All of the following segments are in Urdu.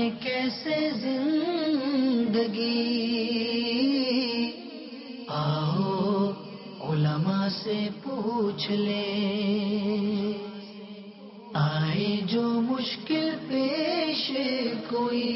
کیسے زندگی، آؤ علماء سے پوچھ لیں، آئے جو مشکل پیش کوئی،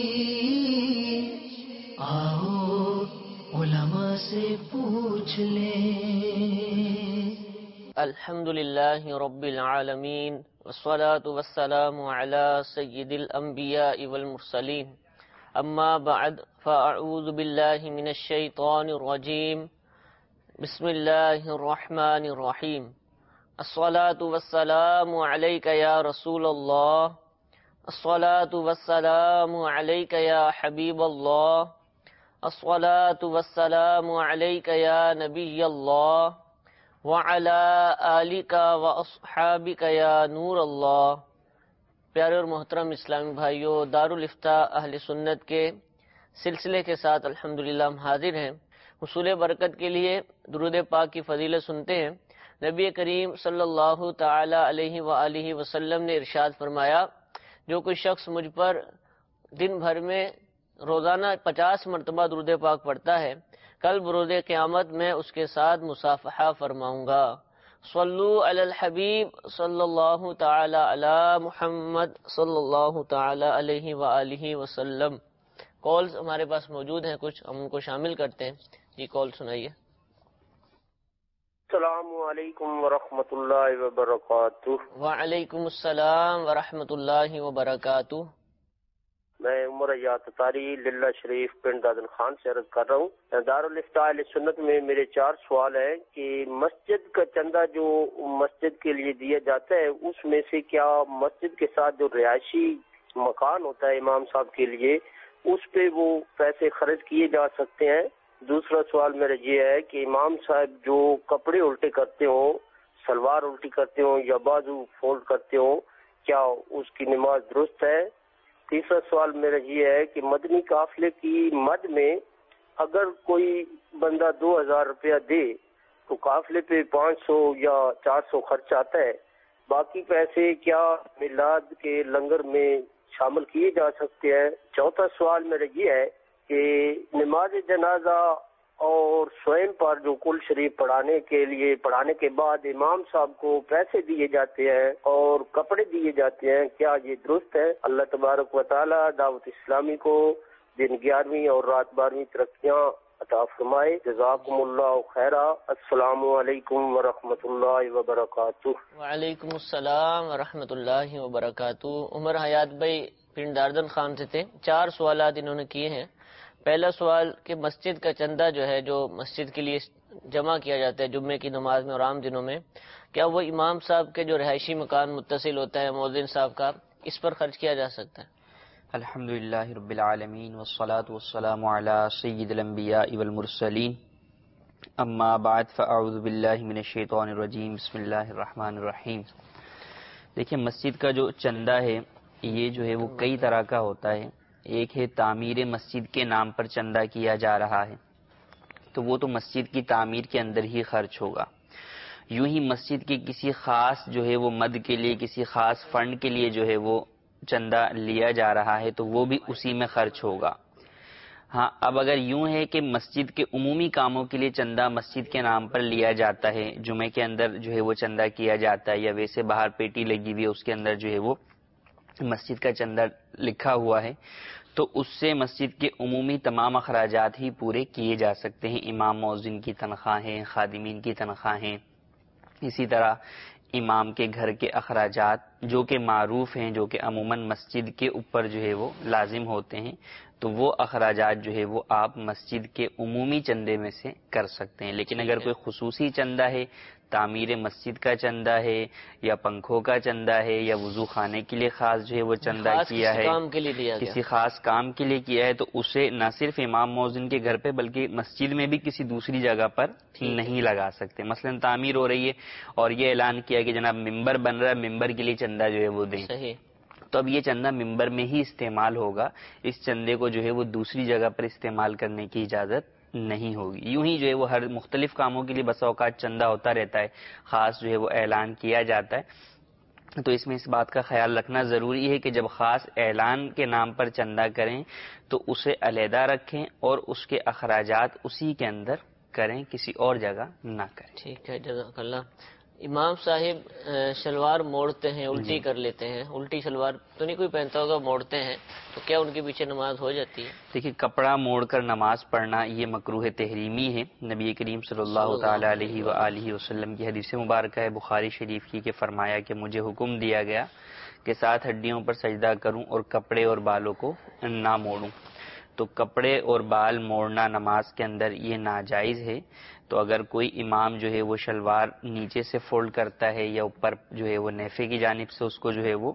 آؤ علماء سے پوچھ لیں۔ الحمد للہ رب العالمین والصلاة والسلام علی سید الانبیاء والمرسلین، اما بعد فاعوذ باللہ من الشیطان الرجیم، بسم اللہ الرحمن الرحیم۔ الصلاة والسلام علیک یا رسول اللہ، الصلاة والسلام علیک یا حبیب اللہ، الصلاة والسلام علیک یا نبی اللہ، وعلی آلک واصحابک یا نور اللہ۔ پیارے اور محترم اسلامی بھائیوں، دارالافتاء اہل سنت کے سلسلے کے ساتھ الحمدللہ ہم حاضر ہیں۔ حصول برکت کے لیے درود پاک کی فضیلت سنتے ہیں۔ نبی کریم صلی اللہ تعالی علیہ وآلہ وسلم نے ارشاد فرمایا، جو کوئی شخص مجھ پر دن بھر میں روزانہ 50 مرتبہ درود پاک پڑھتا ہے، کل بروز قیامت میں اس کے ساتھ مصافحہ فرماؤں گا۔ صلو علی الحبیب صلی اللہ تعالی علی محمد صلی اللہ تعالی علیہ وآلہ وسلم۔ کالز ہمارے پاس موجود ہیں، کچھ ہم ان کو شامل کرتے ہیں۔ جی کال سنائیے۔ السلام علیکم ورحمۃ اللہ وبرکاتہ۔ وعلیکم السلام ورحمۃ اللہ وبرکاتہ۔ میں عمر حیات اتاری للہ شریف پنڈ دادن خان سے عرض کر رہا ہوں۔ دارالافتاء اہل سنت میں میرے 4 سوال ہیں کہ مسجد کا چندہ جو مسجد کے لیے دیا جاتا ہے، اس میں سے کیا مسجد کے ساتھ جو رہائشی مکان ہوتا ہے امام صاحب کے لیے، اس پہ وہ پیسے خرچ کیے جا سکتے ہیں؟ دوسرا سوال میرا یہ ہے کہ امام صاحب جو کپڑے الٹے کرتے ہوں، سلوار الٹی کرتے ہوں یا بازو فولڈ کرتے ہوں، کیا اس کی نماز درست ہے؟ تیسرا سوال میرا یہ ہے کہ مدنی قافلے کی مد میں اگر کوئی بندہ 2000 روپیہ دے تو قافلے پہ 500 یا 400 خرچ آتا ہے، باقی پیسے کیا میلاد کے لنگر میں شامل کیے جا سکتے ہیں؟ چوتھا سوال میرا یہ ہے کہ نماز جنازہ اور سوئم پر جو کل شریف پڑھانے کے بعد امام صاحب کو پیسے دیے جاتے ہیں اور کپڑے دیے جاتے ہیں، کیا یہ درست ہے؟ اللہ تبارک و تعالی دعوت اسلامی کو دن 11ویں اور رات 12ویں ترقیاں عطا فرمائے۔ جزاکم اللہ خیرا۔ السلام علیکم ورحمۃ اللہ وبرکاتہ۔ وعلیکم السلام ورحمۃ اللہ وبرکاتہ۔ عمر حیات بھائی پنڈ داردن خان سے تھے۔ 4 سوالات انہوں نے کیے ہیں۔ پہلا سوال کہ مسجد کا چندہ جو ہے، جو مسجد کے لیے جمع کیا جاتا ہے جمعے کی نماز میں اور عام دنوں میں، کیا وہ امام صاحب کے جو رہائشی مکان متصل ہوتا ہے مؤذن صاحب کا، اس پر خرچ کیا جا سکتا ہے؟ الحمدللہ رب العالمین والصلاة والسلام علی سید الانبیاء والمرسلین، اما بعد فاعوذ باللہ من الشیطان الرجیم، بسم اللہ الرحمن الرحیم۔ دیکھیں، مسجد کا جو چندہ ہے یہ جو ہے وہ کئی طرح کا ہوتا ہے۔ ایک ہے تعمیر مسجد کے نام پر چندہ کیا جا رہا ہے، تو وہ تو مسجد کی تعمیر کے اندر ہی خرچ ہوگا۔ یوں ہی مسجد کے کسی خاص جو ہے وہ مد کے لیے، کسی خاص فنڈ کے لیے جو ہے وہ چندہ لیا جا رہا ہے تو وہ بھی اسی میں خرچ ہوگا۔ ہاں، اب اگر یوں ہے کہ مسجد کے عمومی کاموں کے لیے چندہ مسجد کے نام پر لیا جاتا ہے، جمعے کے اندر جو ہے وہ چندہ کیا جاتا ہے، یا ویسے باہر پیٹی لگی ہوئی ہے اس کے اندر جو ہے وہ مسجد کا چندہ لکھا ہوا ہے، تو اس سے مسجد کے عمومی تمام اخراجات ہی پورے کیے جا سکتے ہیں۔ امام مؤذن کی تنخواہیں، خادمین کی تنخواہیں، اسی طرح امام کے گھر کے اخراجات جو کہ معروف ہیں، جو کہ عموماً مسجد کے اوپر جو ہے وہ لازم ہوتے ہیں، تو وہ اخراجات جو ہے وہ آپ مسجد کے عمومی چندے میں سے کر سکتے ہیں۔ لیکن اگر کوئی خصوصی چندہ ہے، تعمیر مسجد کا چندہ ہے، یا پنکھوں کا چندہ ہے، یا وضو خانے کے لیے خاص جو ہے وہ چندہ کیا ہے، کسی خاص کام کے لیے کیا ہے، تو اسے نہ صرف امام مؤذن کے گھر پہ بلکہ مسجد میں بھی کسی دوسری جگہ پر نہیں لگا سکتے۔ مثلا تعمیر ہو رہی ہے اور یہ اعلان کیا کہ جناب ممبر بن رہا ہے، ممبر کے لیے چندہ جو ہے وہ دیں، تو اب یہ چندہ ممبر میں ہی استعمال ہوگا، اس چندے کو جو ہے وہ دوسری جگہ پر استعمال کرنے کی اجازت نہیں ہوگی۔ یوں ہی جو ہے وہ ہر مختلف کاموں کے لیے بس اوقات چندہ ہوتا رہتا ہے، خاص جو ہے وہ اعلان کیا جاتا ہے، تو اس میں اس بات کا خیال رکھنا ضروری ہے کہ جب خاص اعلان کے نام پر چندہ کریں تو اسے علیحدہ رکھیں اور اس کے اخراجات اسی کے اندر کریں، کسی اور جگہ نہ کریں۔ ٹھیک ہے، جزاک اللہ۔ امام صاحب شلوار موڑتے ہیں، الٹی کر لیتے ہیں، الٹی شلوار تو نہیں کوئی پہنتا ہوگا، موڑتے ہیں، تو کیا ان کے پیچھے نماز ہو جاتی ہے؟ دیکھیے، کپڑا موڑ کر نماز پڑھنا یہ مکروہ تحریمی ہے۔ نبی کریم صلی اللہ تعالی علیہ وآلہ وسلم کی حدیث مبارکہ ہے بخاری شریف کی کہ فرمایا کہ مجھے حکم دیا گیا کہ 7 ہڈیوں پر سجدہ کروں اور کپڑے اور بالوں کو نہ موڑوں۔ تو کپڑے اور بال موڑنا نماز کے اندر یہ ناجائز ہے۔ تو اگر کوئی امام جو ہے وہ شلوار نیچے سے فولڈ کرتا ہے یا اوپر جو ہے وہ نیفے کی جانب سے اس کو جو ہے وہ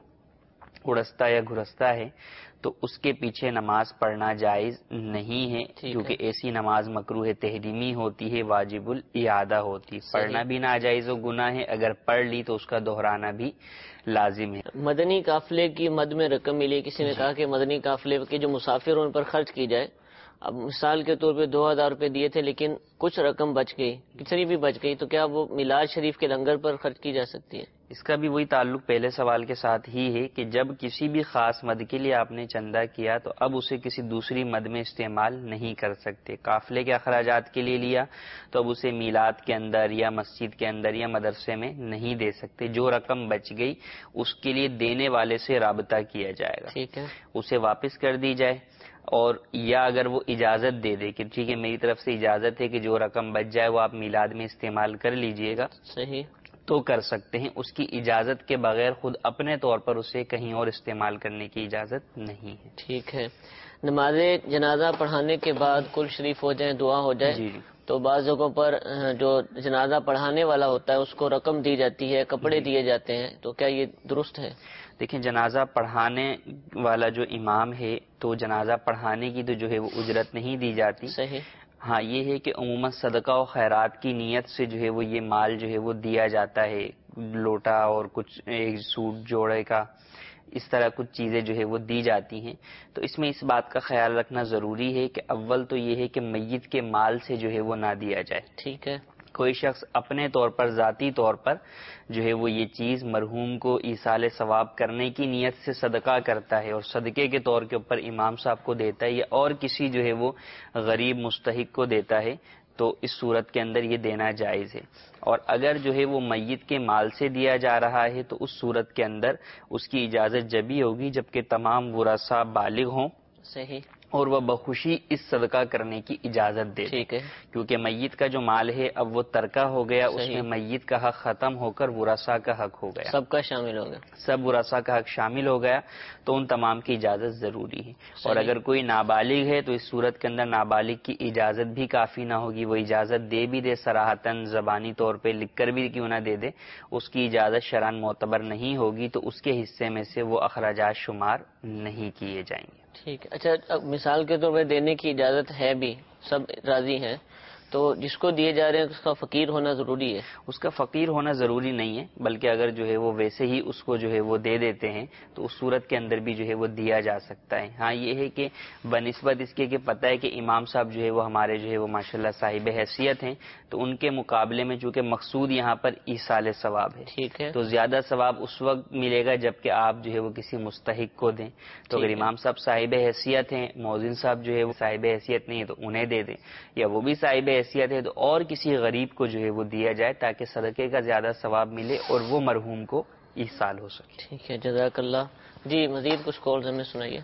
اڑستا یا گھرستا ہے تو اس کے پیچھے نماز پڑھنا جائز نہیں ہے، کیونکہ ایسی نماز مکروہ تحریمی ہوتی ہے، واجب الاعادہ ہوتی ہے۔ پڑھنا بھی ناجائز و گناہ ہے، اگر پڑھ لی تو اس کا دہرانا بھی لازم ہے۔ مدنی قافلے کی مد میں رقم ملی، کسی نے کہا کہ مدنی قافلے کے جو مسافر ان پر خرچ کی جائے۔ اب مثال کے طور پہ 2000 روپے دیے تھے لیکن کچھ رقم بچ گئی، کتنی بھی بچ گئی، تو کیا وہ میلاد شریف کے لنگر پر خرچ کی جا سکتی ہے؟ اس کا بھی وہی تعلق پہلے سوال کے ساتھ ہی ہے کہ جب کسی بھی خاص مد کے لیے آپ نے چندہ کیا تو اب اسے کسی دوسری مد میں استعمال نہیں کر سکتے۔ قافلے کے اخراجات کے لیے لیا تو اب اسے میلاد کے اندر یا مسجد کے اندر یا مدرسے میں نہیں دے سکتے۔ جو رقم بچ گئی اس کے لیے دینے والے سے رابطہ کیا جائے گا، ٹھیک ہے، اسے واپس کر دی جائے، اور یا اگر وہ اجازت دے دے کہ ٹھیک ہے میری طرف سے اجازت ہے کہ جو رقم بچ جائے وہ آپ میلاد میں استعمال کر لیجئے گا، صحیح، تو کر سکتے ہیں۔ اس کی اجازت کے بغیر خود اپنے طور پر اسے کہیں اور استعمال کرنے کی اجازت نہیں ہے۔ ٹھیک ہے۔ نماز جنازہ پڑھانے کے بعد کل شریف ہو جائے، دعا ہو جائے، جی تو بعض جگہوں پر جو جنازہ پڑھانے والا ہوتا ہے اس کو رقم دی جاتی ہے، کپڑے دیے جاتے ہیں، تو کیا یہ درست ہے؟ دیکھیں، جنازہ پڑھانے والا جو امام ہے تو جنازہ پڑھانے کی تو جو ہے وہ اجرت نہیں دی جاتی۔ صحیح، ہاں یہ ہے کہ عموماً صدقہ و خیرات کی نیت سے جو ہے وہ یہ مال جو ہے وہ دیا جاتا ہے، لوٹا اور کچھ ایک سوٹ جوڑے کا، اس طرح کچھ چیزیں جو ہے وہ دی جاتی ہیں۔ تو اس میں اس بات کا خیال رکھنا ضروری ہے کہ اول تو یہ ہے کہ میت کے مال سے جو ہے وہ نہ دیا جائے۔ ٹھیک ہے، کوئی شخص اپنے طور پر ذاتی طور پر جو ہے وہ یہ چیز مرحوم کو ایصال ثواب کرنے کی نیت سے صدقہ کرتا ہے اور صدقے کے طور کے اوپر امام صاحب کو دیتا ہے یا اور کسی جو ہے وہ غریب مستحق کو دیتا ہے، تو اس صورت کے اندر یہ دینا جائز ہے۔ اور اگر جو ہے وہ میت کے مال سے دیا جا رہا ہے تو اس صورت کے اندر اس کی اجازت جبھی ہوگی جبکہ تمام ورثاء بالغ ہوں صحیح، اور وہ بخوشی اس صدقہ کرنے کی اجازت دے۔ ٹھیک ہے، کیونکہ میت کا جو مال ہے اب وہ ترکہ ہو گیا، اس میں میت کا حق ختم ہو کر ورثاء کا حق ہو گیا، سب کا شامل ہو گیا، سب ورثاء کا حق شامل ہو گیا، تو ان تمام کی اجازت ضروری ہے۔ اور اگر کوئی نابالغ ہے تو اس صورت کے اندر نابالغ کی اجازت بھی کافی نہ ہوگی، وہ اجازت دے بھی دے صراحتاً زبانی طور پہ لکھ کر بھی کیوں نہ دے دے، اس کی اجازت شرعاً معتبر نہیں ہوگی تو اس کے حصے میں سے وہ اخراجات شمار نہیں کیے جائیں گے۔ ٹھیک ہے۔ اچھا، اب مثال کے طور پہ دینے کی اجازت ہے بھی، سب راضی ہیں، تو جس کو دیے جا رہے ہیں اس کا فقیر ہونا ضروری ہے؟ اس کا فقیر ہونا ضروری نہیں ہے، بلکہ اگر جو ہے وہ ویسے ہی اس کو جو ہے وہ دے دیتے ہیں تو اس صورت کے اندر بھی جو ہے وہ دیا جا سکتا ہے۔ ہاں یہ ہے کہ بنسبت اس کے کہ پتہ ہے کہ امام صاحب جو ہے وہ ہمارے جو ہے وہ ماشاءاللہ صاحب حیثیت ہیں، تو ان کے مقابلے میں چونکہ مقصود یہاں پر ایصال ثواب ہے، ٹھیک ہے، تو زیادہ ثواب اس وقت ملے گا جبکہ آپ جو ہے وہ کسی مستحق کو دیں۔ تو اگر امام صاحب صاحب حیثیت ہیں، مؤذن صاحب جو ہے وہ صاحب حیثیت نہیں ہے تو انہیں دے دیں، یا وہ بھی صاحب حیثیت ہے تو اور کسی غریب کو جو ہے وہ دیا جائے تاکہ صدقے کا زیادہ ثواب ملے اور وہ مرحوم کو ایصال ہو سکے۔ ٹھیک ہے، جزاک اللہ۔ جی مزید کچھ کالز ہمیں سنائیے۔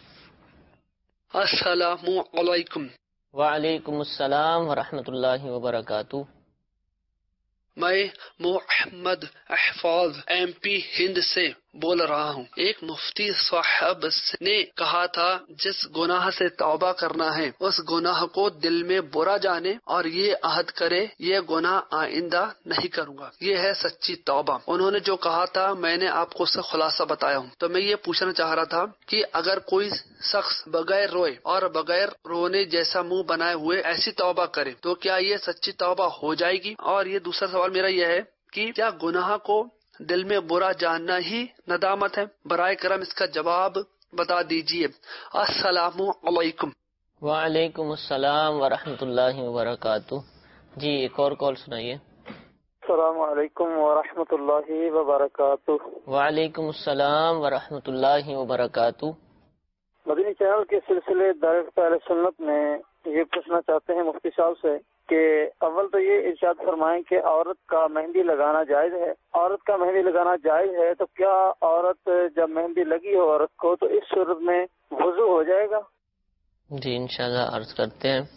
السلام علیکم۔ وعلیکم السلام ورحمۃ اللہ وبرکاتہ۔ میں محمد احفاظ ایم پی ہند سے بول رہا ہوں۔ ایک مفتی صاحب نے کہا تھا جس گناہ سے توبہ کرنا ہے اس گناہ کو دل میں برا جانے اور یہ عہد کرے یہ گناہ آئندہ نہیں کروں گا، یہ ہے سچی توبہ۔ انہوں نے جو کہا تھا میں نے آپ کو اس کا خلاصہ بتایا ہوں، تو میں یہ پوچھنا چاہ رہا تھا کہ اگر کوئی شخص بغیر روئے اور بغیر رونے جیسا منہ بنائے ہوئے ایسی توبہ کرے تو کیا یہ سچی توبہ ہو جائے گی؟ اور یہ دوسرا سوال میرا یہ ہے کہ کیا گناہ کو دل میں برا جاننا ہی ندامت ہے؟ برائے کرم اس کا جواب بتا دیجیے۔ السلام علیکم۔ وعلیکم السلام ورحمۃ اللہ وبرکاتہ۔ جی ایک اور کال سنائیے۔ السلام علیکم ورحمۃ اللہ وبرکاتہ۔ وعلیکم السلام ورحمۃ اللہ وبرکاتہ۔ مدنی چینل کے سلسلے دعوت اہل سنت میں یہ پوچھنا چاہتے ہیں مفتی صاحب سے کہ اول تو یہ ارشاد فرمائیں کہ عورت کا مہندی لگانا جائز ہے۔ عورت کا مہندی لگانا جائز ہے تو کیا عورت جب مہندی لگی ہو عورت کو تو اس صورت میں وضو ہو جائے گا؟ جی انشاءاللہ عرض کرتے ہیں۔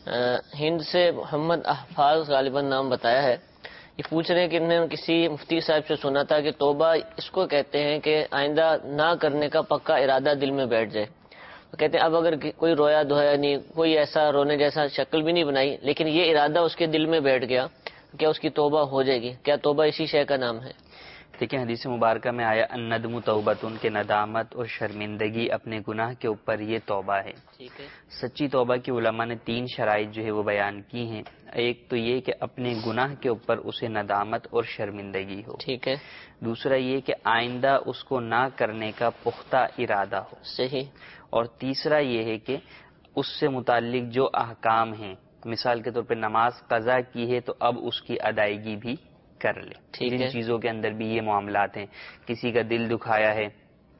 ہند سے محمد احفاظ غالباً نام بتایا ہے، یہ پوچھ رہے ہیں کہ انہوں نے کسی مفتی صاحب سے سنا تھا کہ توبہ اس کو کہتے ہیں کہ آئندہ نہ کرنے کا پکا ارادہ دل میں بیٹھ جائے۔ کہتے ہیں اب اگر کوئی رویا دھویا نہیں، کوئی ایسا رونے جیسا شکل بھی نہیں بنائی، لیکن یہ ارادہ اس کے دل میں بیٹھ گیا، کیا اس کی توبہ ہو جائے گی؟ کیا توبہ اسی شے کا نام ہے؟ دیکھیں حدیث مبارکہ میں آیا الندم توبۃ کہ ندامت اور شرمندگی اپنے گناہ کے اوپر یہ توبہ ہے۔ ٹھیک ہے۔ سچی توبہ کی علماء نے 3 شرائط جو ہے وہ بیان کی ہیں۔ ایک تو یہ کہ اپنے گناہ کے اوپر اسے ندامت اور شرمندگی ہو، ٹھیک ہے۔ دوسرا یہ کہ آئندہ اس کو نہ کرنے کا پختہ ارادہ ہو، صحیح۔ اور تیسرا یہ ہے کہ اس سے متعلق جو احکام ہیں، مثال کے طور پہ نماز قضا کی ہے تو اب اس کی ادائیگی بھی کر لے۔ ٹھیک ہے۔ جن چیزوں کے اندر بھی یہ معاملات ہیں، کسی کا دل دکھایا ہے،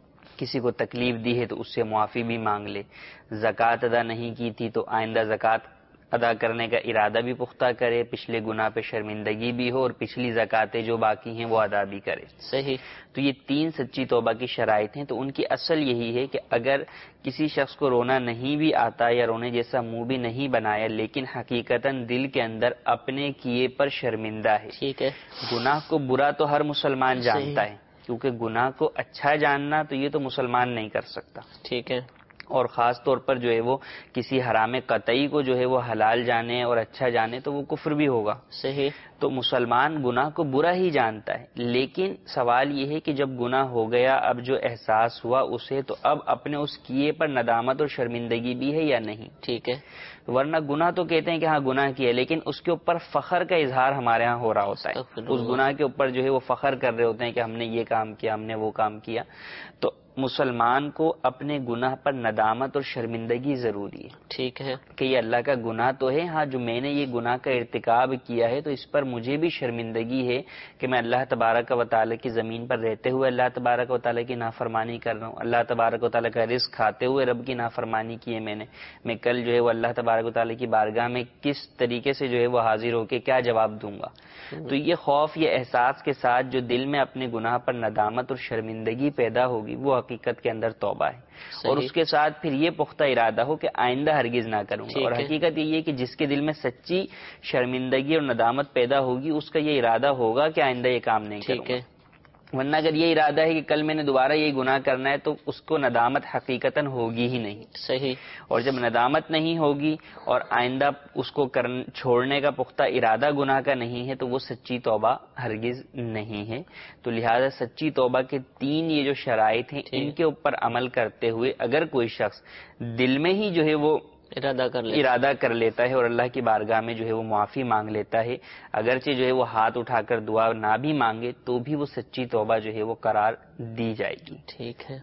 کسی کو تکلیف دی ہے تو اس سے معافی بھی مانگ لے، زکوٰۃ ادا نہیں کی تھی تو آئندہ زکوٰۃ ادا کرنے کا ارادہ بھی پختہ کرے، پچھلے گناہ پہ شرمندگی بھی ہو اور پچھلی زکاتیں جو باقی ہیں وہ ادا بھی کرے۔ صحیح۔ تو یہ 3 سچی توبہ کی شرائط ہیں۔ تو ان کی اصل یہی ہے کہ اگر کسی شخص کو رونا نہیں بھی آتا یا رونے جیسا منہ بھی نہیں بنایا لیکن حقیقتاً دل کے اندر اپنے کیے پر شرمندہ ہے، ٹھیک ہے۔ گناہ کو برا تو ہر مسلمان جانتا ہے، کیونکہ گناہ کو اچھا جاننا تو یہ تو مسلمان نہیں کر سکتا، ٹھیک ہے۔ اور خاص طور پر جو ہے وہ کسی حرام قطعی کو جو ہے وہ حلال جانے اور اچھا جانے تو وہ کفر بھی ہوگا۔ صحیح۔ تو مسلمان گناہ کو برا ہی جانتا ہے، لیکن سوال یہ ہے کہ جب گناہ ہو گیا، اب جو احساس ہوا اسے، تو اب اپنے اس کیے پر ندامت اور شرمندگی بھی ہے یا نہیں؟ ٹھیک ہے۔ ورنہ گناہ تو کہتے ہیں کہ ہاں گناہ کیا، لیکن اس کے اوپر فخر کا اظہار ہمارے ہاں ہو رہا ہوتا ہے، اس گناہ کے اوپر جو ہے وہ فخر کر رہے ہوتے ہیں کہ ہم نے یہ کام کیا، ہم نے وہ کام کیا۔ تو مسلمان کو اپنے گناہ پر ندامت اور شرمندگی ضروری ہے، ٹھیک ہے، کہ یہ اللہ کا گناہ تو ہے، ہاں جو میں نے یہ گناہ کا ارتکاب کیا ہے تو اس پر مجھے بھی شرمندگی ہے کہ میں اللہ تبارک و تعالیٰ کی زمین پر رہتے ہوئے اللہ تبارک و تعالیٰ کی نافرمانی کر رہا ہوں، اللہ تبارک و تعالیٰ کا رزق کھاتے ہوئے رب کی نافرمانی کی ہے میں کل جو ہے وہ اللہ تبارک و تعالیٰ کی بارگاہ میں کس طریقے سے جو ہے وہ حاضر ہو کے کیا جواب دوں گا۔ تو یہ خوف، یہ احساس کے ساتھ جو دل میں اپنے گناہ پر ندامت اور شرمندگی پیدا ہوگی وہ حقیقت کے اندر توبہ ہے، اور اس کے ساتھ پھر یہ پختہ ارادہ ہو کہ آئندہ ہرگز نہ کروں گا۔ اور حقیقت یہ ہے کہ جس کے دل میں سچی شرمندگی اور ندامت پیدا ہوگی اس کا یہ ارادہ ہوگا کہ آئندہ یہ کام نہیں کروں گا، ورنہ اگر یہ ارادہ ہے کہ کل میں نے دوبارہ یہ گناہ کرنا ہے تو اس کو ندامت حقیقتاً ہوگی ہی نہیں۔ صحیح۔ اور جب ندامت نہیں ہوگی اور آئندہ اس کو چھوڑنے کا پختہ ارادہ گناہ کا نہیں ہے تو وہ سچی توبہ ہرگز نہیں ہے۔ تو لہذا سچی توبہ کے 3 یہ جو شرائط ہیں ان کے اوپر عمل کرتے ہوئے اگر کوئی شخص دل میں ہی جو ہے وہ ارادہ کر لیتا ہے اور اللہ کی بارگاہ میں جو ہے وہ معافی مانگ لیتا ہے، اگرچہ جو ہے وہ ہاتھ اٹھا کر دعا نہ بھی مانگے تو بھی وہ سچی توبہ جو ہے وہ قرار دی جائے گی۔ ٹھیک ہے۔